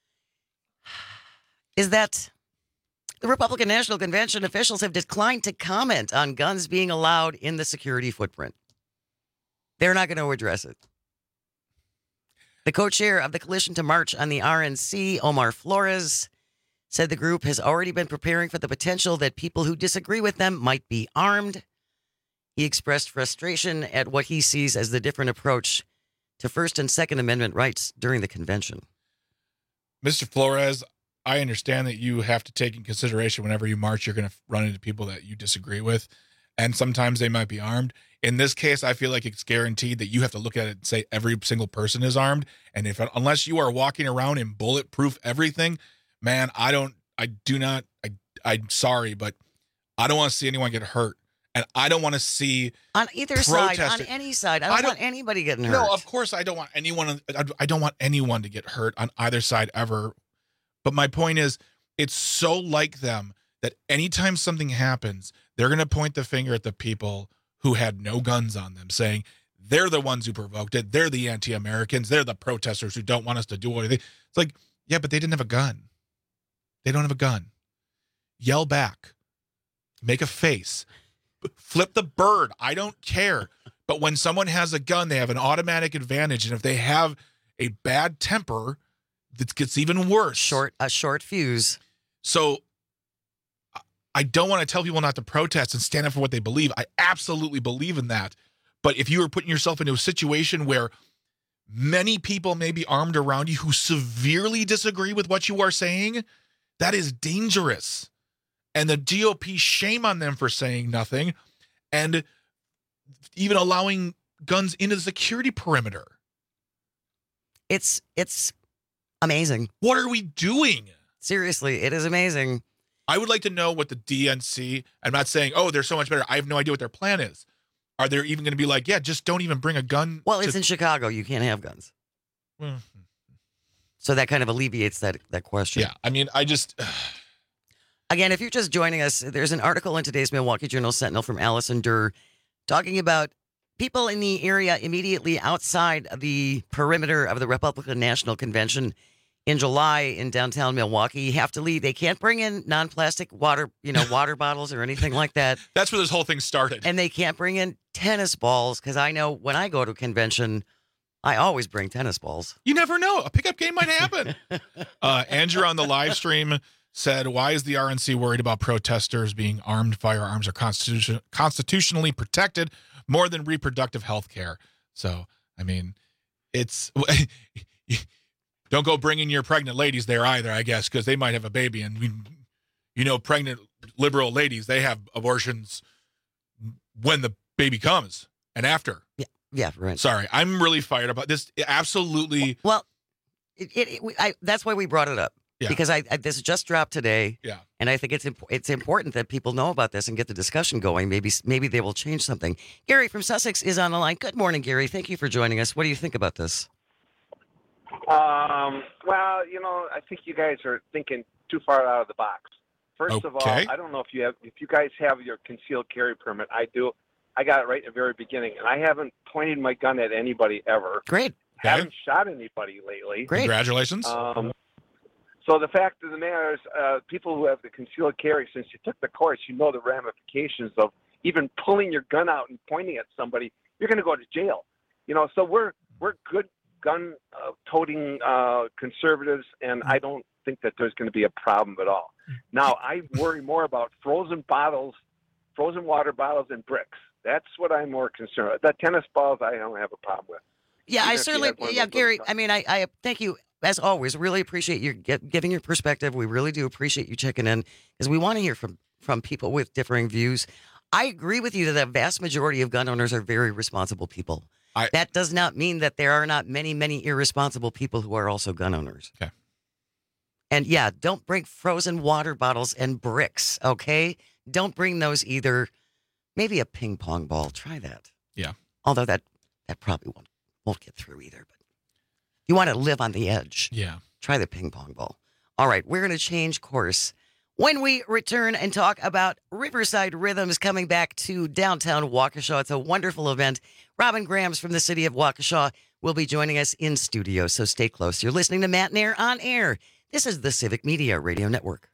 is that the Republican National Convention officials have declined to comment on guns being allowed in the security footprint. They're not going to address it. The co-chair of the Coalition to March on the R N C, Omar Flores, said the group has already been preparing for the potential that people who disagree with them might be armed. He expressed frustration at what he sees as the different approach to First and Second Amendment rights during the convention. Mister Flores, I understand that you have to take in consideration whenever you march, you're going to run into people that you disagree with. and sometimes they might be armed. In this case, I feel like it's guaranteed that you have to look at it and say every single person is armed. And if unless you are walking around in bulletproof everything, man, I don't, I do not, I, I'm sorry, but I don't want to see anyone get hurt. And I don't want to see on either side, on any side. I don't, I don't want anybody getting hurt. No, of course I don't want anyone. I don't want anyone to get hurt on either side ever. But my point is, it's so like them that anytime something happens, they're going to point the finger at the people who had no guns on them, saying they're the ones who provoked it. They're the anti-Americans. They're the protesters who don't want us to do anything. It's like, yeah, but they didn't have a gun. They don't have a gun. Yell back. Make a face. Flip the bird. I don't care. But when someone has a gun, they have an automatic advantage. And if they have a bad temper, it gets even worse. Short, a short fuse. So I don't want to tell people not to protest and stand up for what they believe. I absolutely believe in that. But if you are putting yourself into a situation where many people may be armed around you who severely disagree with what you are saying, that is dangerous. And the G O P, shame on them for saying nothing and even allowing guns into the security perimeter. It's it's amazing. What are we doing? Seriously, it is amazing. I would like to know what the D N C, I'm not saying, oh, they're so much better. I have no idea what their plan is. Are they even going to be like, yeah, just don't even bring a gun? Well, to- it's in Chicago. You can't have guns. Mm-hmm. So that kind of alleviates that, that question. Yeah, I mean, I just... Again, if you're just joining us, there's an article in today's Milwaukee Journal Sentinel from Allison Durr talking about people in the area immediately outside of the perimeter of the Republican National Convention in July in downtown Milwaukee have to leave. They can't bring in non-plastic water, you know, water bottles or anything like that. That's where this whole thing started. And they can't bring in tennis balls because I know when I go to a convention, I always bring tennis balls. You never know. A pickup game might happen. uh, Andrew on the live stream said, why is the R N C worried about protesters being armed? Firearms are constitution- constitutionally protected more than reproductive health care. So, I mean, it's... Don't go bringing your pregnant ladies there either, I guess, because they might have a baby. And, we, you know, pregnant liberal ladies, they have abortions when the baby comes and after. Yeah, yeah, right. Sorry, I'm really fired about this. Absolutely. Well, it, it, it, I, that's why we brought it up. Yeah. Because I, I this just dropped today. Yeah. And I think it's imp- it's important that people know about this and get the discussion going. Maybe maybe they will change something. Gary from Sussex is on the line. Good morning, Gary. Thank you for joining us. What do you think about this? Um, well, you know, I think you guys are thinking too far out of the box. First okay. of all, I don't know if you have, if you guys have your concealed carry permit. I do. I got it right in the very beginning, and I haven't pointed my gun at anybody ever. Great. Okay. Haven't shot anybody lately. Great. Congratulations. Um, so the fact of the matter is, uh, people who have the concealed carry, since you took the course, you know the ramifications of even pulling your gun out and pointing at somebody. You're going to go to jail. You know, so we're we're good gun-toting uh, uh, conservatives, and I don't think that there's going to be a problem at all. Now, I worry more about frozen bottles, frozen water bottles, and bricks. That's what I'm more concerned with. The tennis balls, I don't have a problem with. Yeah, Even I if you certainly, had one of yeah, those Gary, little- I mean, I, I thank you, as always, really appreciate you get, giving your perspective. We really do appreciate you checking in, because we want to hear from, from people with differing views. I agree with you that the vast majority of gun owners are very responsible people. I, that does not mean that there are not many, many irresponsible people who are also gun owners. Okay. And yeah, don't bring frozen water bottles and bricks, okay? Don't bring those either. Maybe a ping pong ball. Try that. Yeah. Although that, that probably won't, won't get through either. But you want to live on the edge. Yeah. Try the ping pong ball. All right, we're going to change course. When we return and talk about Riverside Rhythms coming back to downtown Waukesha, it's a wonderful event. Robin Grams from the city of Waukesha will be joining us in studio, so stay close. You're listening to Matt Nair on Air. This is the Civic Media Radio Network.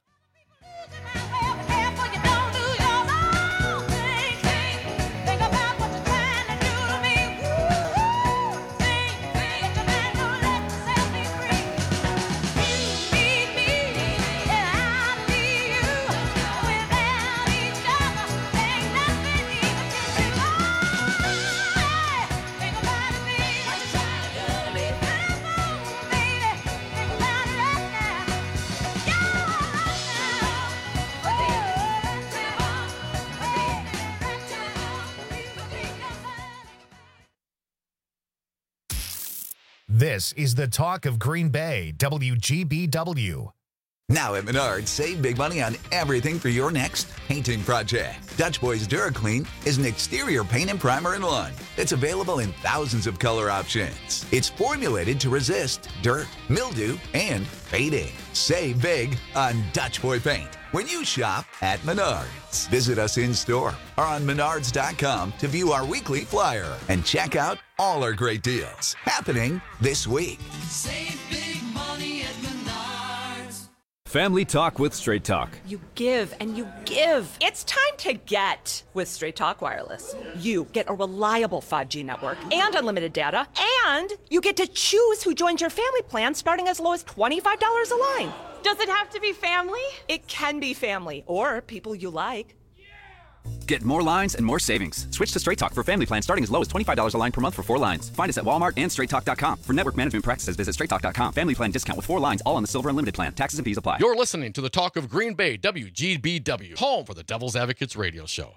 This is the talk of Green Bay, W G B W. Now at Menards, save big money on everything for your next painting project. Dutch Boys DuraClean is an exterior paint and primer in one. It's available in thousands of color options. It's formulated to resist dirt, mildew, and fading. Save big on Dutch Boy paint when you shop at Menards. Visit us in-store or on menards dot com to view our weekly flyer and check out all our great deals happening this week. Save big money at Menards. Family Talk with Straight Talk. You give and you give. It's time to get with Straight Talk Wireless. You get a reliable five G network and unlimited data, and you get to choose who joins your family plan starting as low as twenty-five dollars a line. Does it have to be family? It can be family or people you like. Get more lines and more savings. Switch to Straight Talk for family plans starting as low as twenty-five dollars a line per month for four lines. Find us at Walmart and straight talk dot com. For network management practices, visit straight talk dot com. Family plan discount with four lines, all on the Silver Unlimited plan. Taxes and fees apply. You're listening to the Talk of Green Bay, W G B W, home for the Devil's Advocates radio show.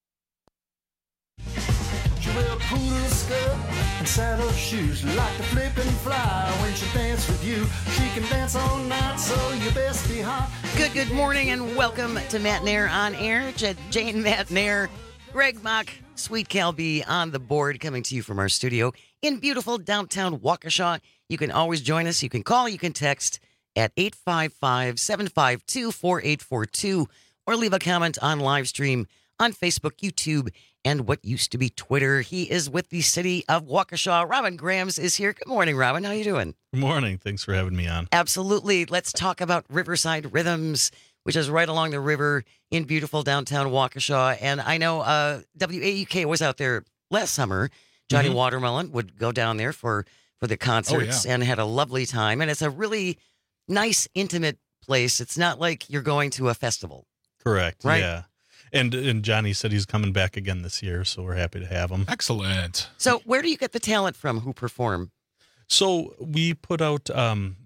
She wear a poodle skirt and saddle shoes, like to flip and fly when she dance with you. She can dance all night, so you best be hot. Good, good morning, and welcome to Matt Nair on Air. J- Jane Matt Nair, Greg Mock, Sweet Cal B on the board, coming to you from our studio in beautiful downtown Waukesha. You can always join us. You can call, you can text at eight five five, seven five two, four eight four two or leave a comment on live stream on Facebook, YouTube, and what used to be Twitter. He is with the city of Waukesha. Robin Grams is here. Good morning, Robin. How you doing? Good morning. Thanks for having me on. Absolutely. Let's talk about Riverside Rhythms, which is right along the river in beautiful downtown Waukesha. And I know uh, W A U K was out there last summer. Johnny Mhm. Watermelon would go down there for, for the concerts Oh, yeah. and had a lovely time. And it's a really nice, intimate place. It's not like you're going to a festival. Correct. Right. Yeah. And and Johnny said he's coming back again this year, so we're happy to have him. Excellent. So where do you get the talent from who perform? So we put out um,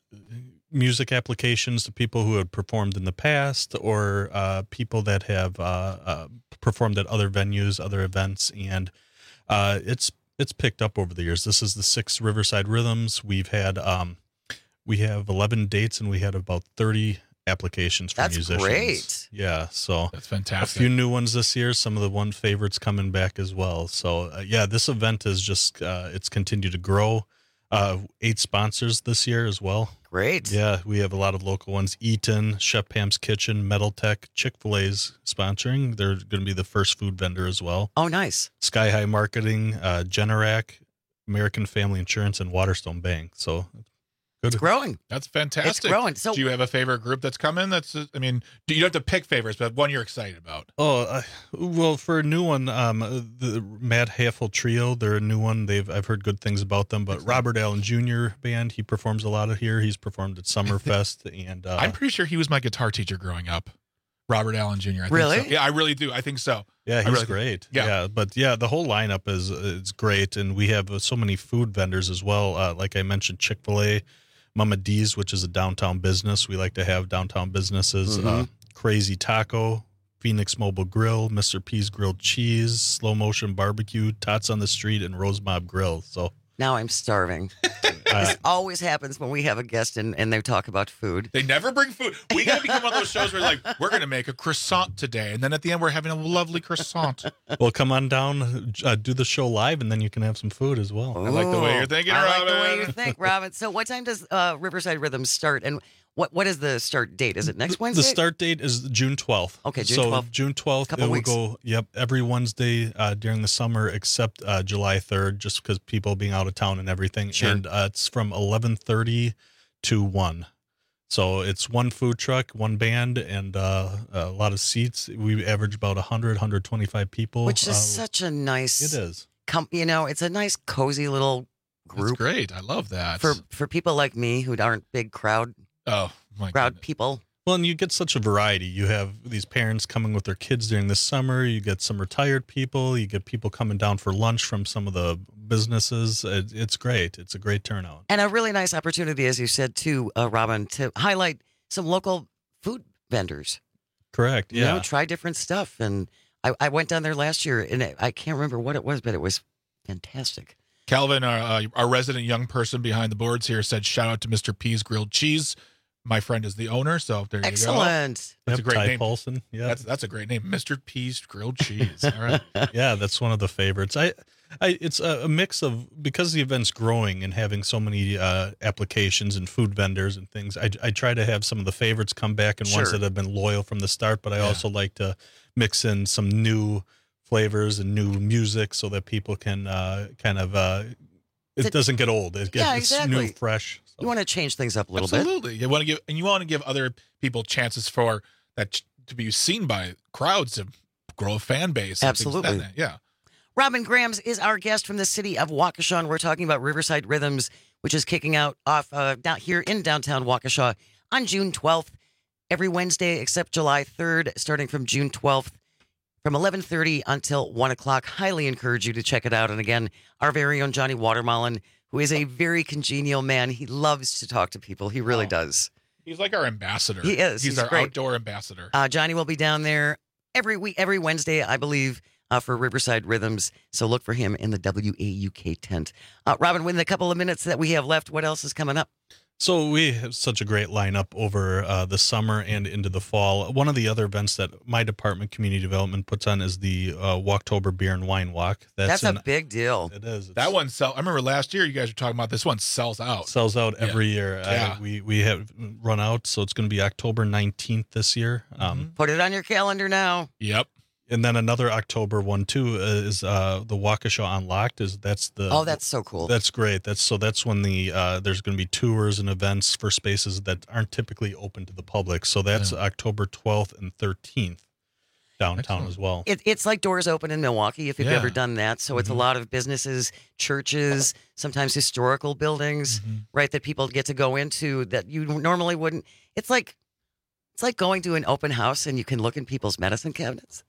music applications to people who have performed in the past, or uh, people that have uh, uh, performed at other venues, other events, and uh, it's it's picked up over the years. This is the sixth Riverside Rhythms. We've had um, we have eleven dates, and we had about thirty applications for That's musicians. great. Yeah, so that's fantastic. A few new ones this year. Some of the one favorites coming back as well. So uh, yeah, this event is just uh, it's continued to grow. Uh, eight sponsors this year as well. Great. Yeah, we have a lot of local ones. Eaton, Chef Pam's Kitchen, Metal Tech, Chick-fil-A's sponsoring. They're going to be the first food vendor as well. Oh, nice. Sky High Marketing, uh, Generac, American Family Insurance, and Waterstone Bank. So good. It's growing. That's fantastic. It's growing. So, do you have a favorite group that's coming? That's, uh, I mean, do you don't have to pick favorites, but one you're excited about? Oh, uh, well, for a new one, um, the Mad Haffel Trio, they're a new one. They've I've heard good things about them. But Robert Allen Junior Band, he performs a lot of here. He's performed at Summerfest, and uh, I'm pretty sure he was my guitar teacher growing up. Robert Allen Junior I think Really? so. Yeah, I really do. I think so. Yeah, I he's really great. Yeah. Yeah, but yeah, the whole lineup is is great, and we have uh, so many food vendors as well. Uh, like I mentioned, Chick-fil-A, Mama D's, which is a downtown business. We like to have downtown businesses. Mhm. Uh, Crazy Taco, Phoenix Mobile Grill, Mister P's Grilled Cheese, Slow Motion Barbecue, Tots on the Street, and Rose Mob Grill. So now I'm starving. uh, This always happens when we have a guest and, and they talk about food. They never bring food. We got to become one of those shows where, like, we're going to make a croissant today. And then at the end, we're having a lovely croissant. well, come on down, uh, do the show live, and then you can have some food as well. I like the way you're thinking, I Robin. like the way you think, Robin. So what time does uh, Riverside Rhythms start? And what what is the start date? Is it next Wednesday? The start date is June twelfth. Okay, June so twelfth. June twelfth, Couple it will weeks. go, yep, every Wednesday uh, during the summer except uh, July third, just because people being out of town and everything. Sure. And uh, it's from eleven thirty to one. So it's one food truck, one band, and uh, a lot of seats. We average about one hundred, one hundred twenty-five people. Which is uh, such a nice. It is. Com- you know, it's a nice, cozy little group. That's great. I love that. For for people like me who aren't big crowd oh my crowd people. Well, and you get such a variety. You have these parents coming with their kids during the summer. You get some retired people. You get people coming down for lunch from some of the businesses. It, it's great. It's a great turnout. And a really nice opportunity, as you said, too, uh, Robin, to highlight some local food vendors. Correct. You Yeah. know, try different stuff. And I, I went down there last year, and it, I can't remember what it was, but it was fantastic. Calvin, our, uh, our resident young person behind the boards here, said, shout out to Mister P's Grilled Cheese. My friend is the owner, so there you Excellent. go. Excellent. That's Yep, a great Ty name. Paulson. Yeah, That's that's a great name, Mister P's Grilled Cheese. All right. yeah, that's one of the favorites. I, I it's a, a mix of, because the event's growing and having so many uh, applications and food vendors and things. I, I try to have some of the favorites come back and ones Sure. that have been loyal from the start. But I Yeah. also like to mix in some new flavors and new music so that people can uh, kind of uh, it It- doesn't get old. It gets Yeah, it's exactly. new, fresh. You want to change things up a little bit. Absolutely. You want to give and you want to give other people chances for that ch- to be seen by crowds to grow a fan base. and things like Absolutely. that. Yeah. Robin Grams is our guest from the city of Waukesha, and we're talking about Riverside Rhythms, which is kicking out off uh, down here in downtown Waukesha on June twelfth, every Wednesday except July third, starting from June twelfth, from eleven thirty until one o'clock. Highly encourage you to check it out. And again, our very own Johnny Watermallen, who is a very congenial man. He loves to talk to people. He really Oh. does. He's like our ambassador. He is. He's, He's our great. outdoor ambassador. Uh, Johnny will be down there every week, every Wednesday, I believe, uh, for Riverside Rhythms. So look for him in the W A U K tent. Uh, Robin, within the couple of minutes that we have left, what else is coming up? So we have such a great lineup over uh, the summer and into the fall. One of the other events that my department, community development, puts on is the uh, Walktober Beer and Wine Walk. That's, an- a big deal. It is. It's- That one sell. I remember last year you guys were talking about this one sells out. sells out Yeah. every year. Yeah. Uh, we we have run out, so it's going to be October nineteenth this year. Um, Put it on your calendar now. Yep. and then another October one too uh, is uh, the Waukesha Unlocked. Is that's the Oh, that's so cool. That's great. That's so that's when the uh, there's going to be tours and events for spaces that aren't typically open to the public. So that's October twelfth and thirteenth downtown Excellent. as well. It, it's like Doors Open in Milwaukee, if you've Yeah. ever done that. So it's a Mhm. lot of businesses, churches, sometimes historical buildings, right, that people get to go into that you normally wouldn't. It's like it's like going to an open house and you can look in people's medicine cabinets.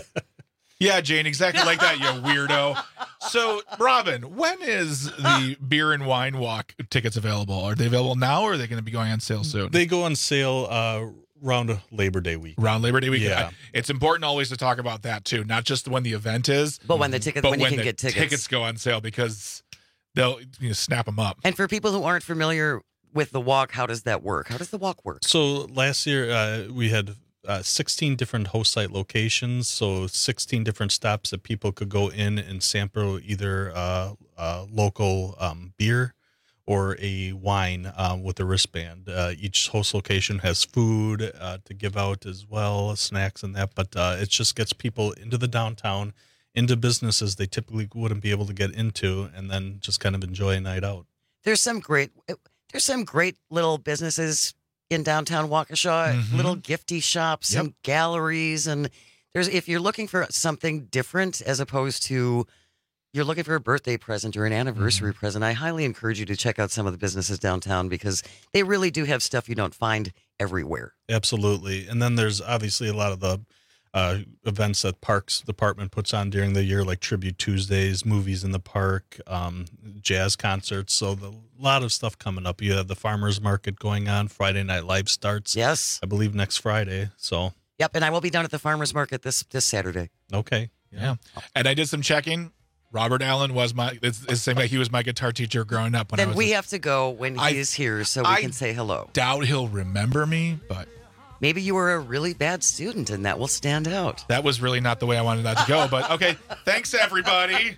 Yeah, Jane, exactly like that, you weirdo. So, Robin, when is the beer and wine walk tickets available? Are they available now, or are they going to be going on sale soon? They go on sale uh, around Labor Day week. Around Labor Day weekend. Yeah. It's important always to talk about that too, not just when the event is, But when the ticket, but when you can the get tickets. go on sale, because they'll you know, snap them up. And for people who aren't familiar with the walk, how does that work? How does the walk work? So last year uh, we had uh, sixteen different host site locations, so sixteen different stops that people could go in and sample either uh, uh, local um, beer or a wine um, with a wristband. Uh, each host location has food uh, to give out as well, snacks and that, but uh, it just gets people into the downtown, into businesses they typically wouldn't be able to get into, and then just kind of enjoy a night out. There's some great there's some great little businesses in downtown Waukesha, Mhm. little gifty shops Yep. and galleries, and there's if you're looking for something different as opposed to you're looking for a birthday present or an anniversary Mm-hmm. present, I highly encourage you to check out some of the businesses downtown because they really do have stuff you don't find everywhere. Absolutely. And then there's obviously a lot of the uh, events that Parks Department puts on during the year, like Tribute Tuesdays, movies in the park, um, jazz concerts. So the, a lot of stuff coming up. You have the farmers market going on. Friday Night Live starts. Yes. I believe next Friday. So, Yep, and I will be down at the farmers market this this Saturday. okay. Yeah. And I did some checking. Robert Allen was my, it's, it's the same way he was my guitar teacher growing up. When I Then was we a- have to go when I- he is here so we I can say hello. doubt he'll remember me, but Maybe you were a really bad student and that will stand out. that was really not the way I wanted that to go. But okay, thanks everybody.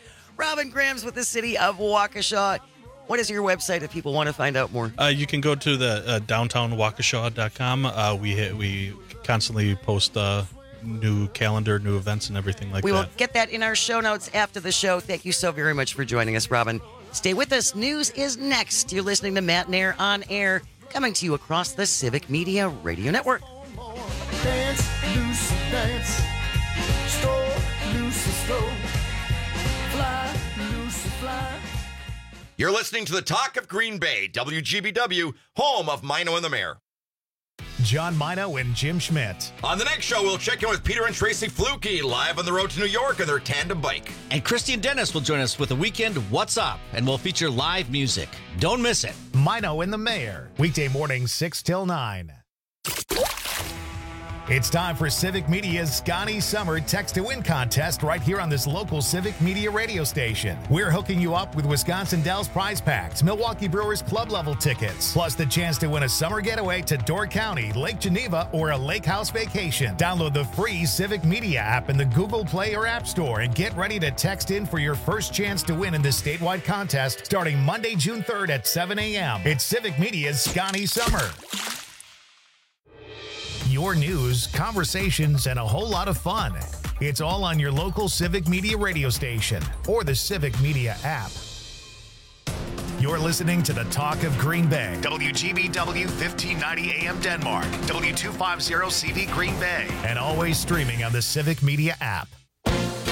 Robin Grams with the city of Waukesha. What is your website if people want to find out more? Uh, you can go to the uh, downtown waukesha dot com. Uh, we ha- we constantly post uh, new calendar, new events, and everything like we will that. get that in our show notes after the show. Thank you so very much for joining us, Robin. Stay with us. News is next. You're listening to Matt Nair on Air, coming to you across the Civic Media Radio Network. Dance, loose, dance. Stroll, loose, slow. Fly, loose, fly. You're listening to the Talk of Green Bay, W G B W, home of Mino and the Mayor. John Mino and Jim Schmidt. On the next show, we'll check in with Peter and Tracy Fluke live on the road to New York in their tandem bike. And Christian Dennis will join us with a weekend What's Up, and we'll feature live music. Don't miss it. Mino and the Mayor. Weekday mornings six till nine. It's time for Civic Media's Scotty Summer Text to Win contest right here on this local Civic Media radio station. We're hooking you up with Wisconsin Dells prize packs, Milwaukee Brewers club level tickets, plus the chance to win a summer getaway to Door County, Lake Geneva, or a lake house vacation. Download the free Civic Media app in the Google Play or App Store and get ready to text in for your first chance to win in this statewide contest starting Monday, June third at seven a.m. It's Civic Media's Scotty Summer. Your news, conversations, and a whole lot of fun. It's all on your local Civic Media radio station or the Civic Media app. You're listening to the Talk of Green Bay. W G B W fifteen ninety A M Denmark. W two fifty C V Green Bay. And always streaming on the Civic Media app.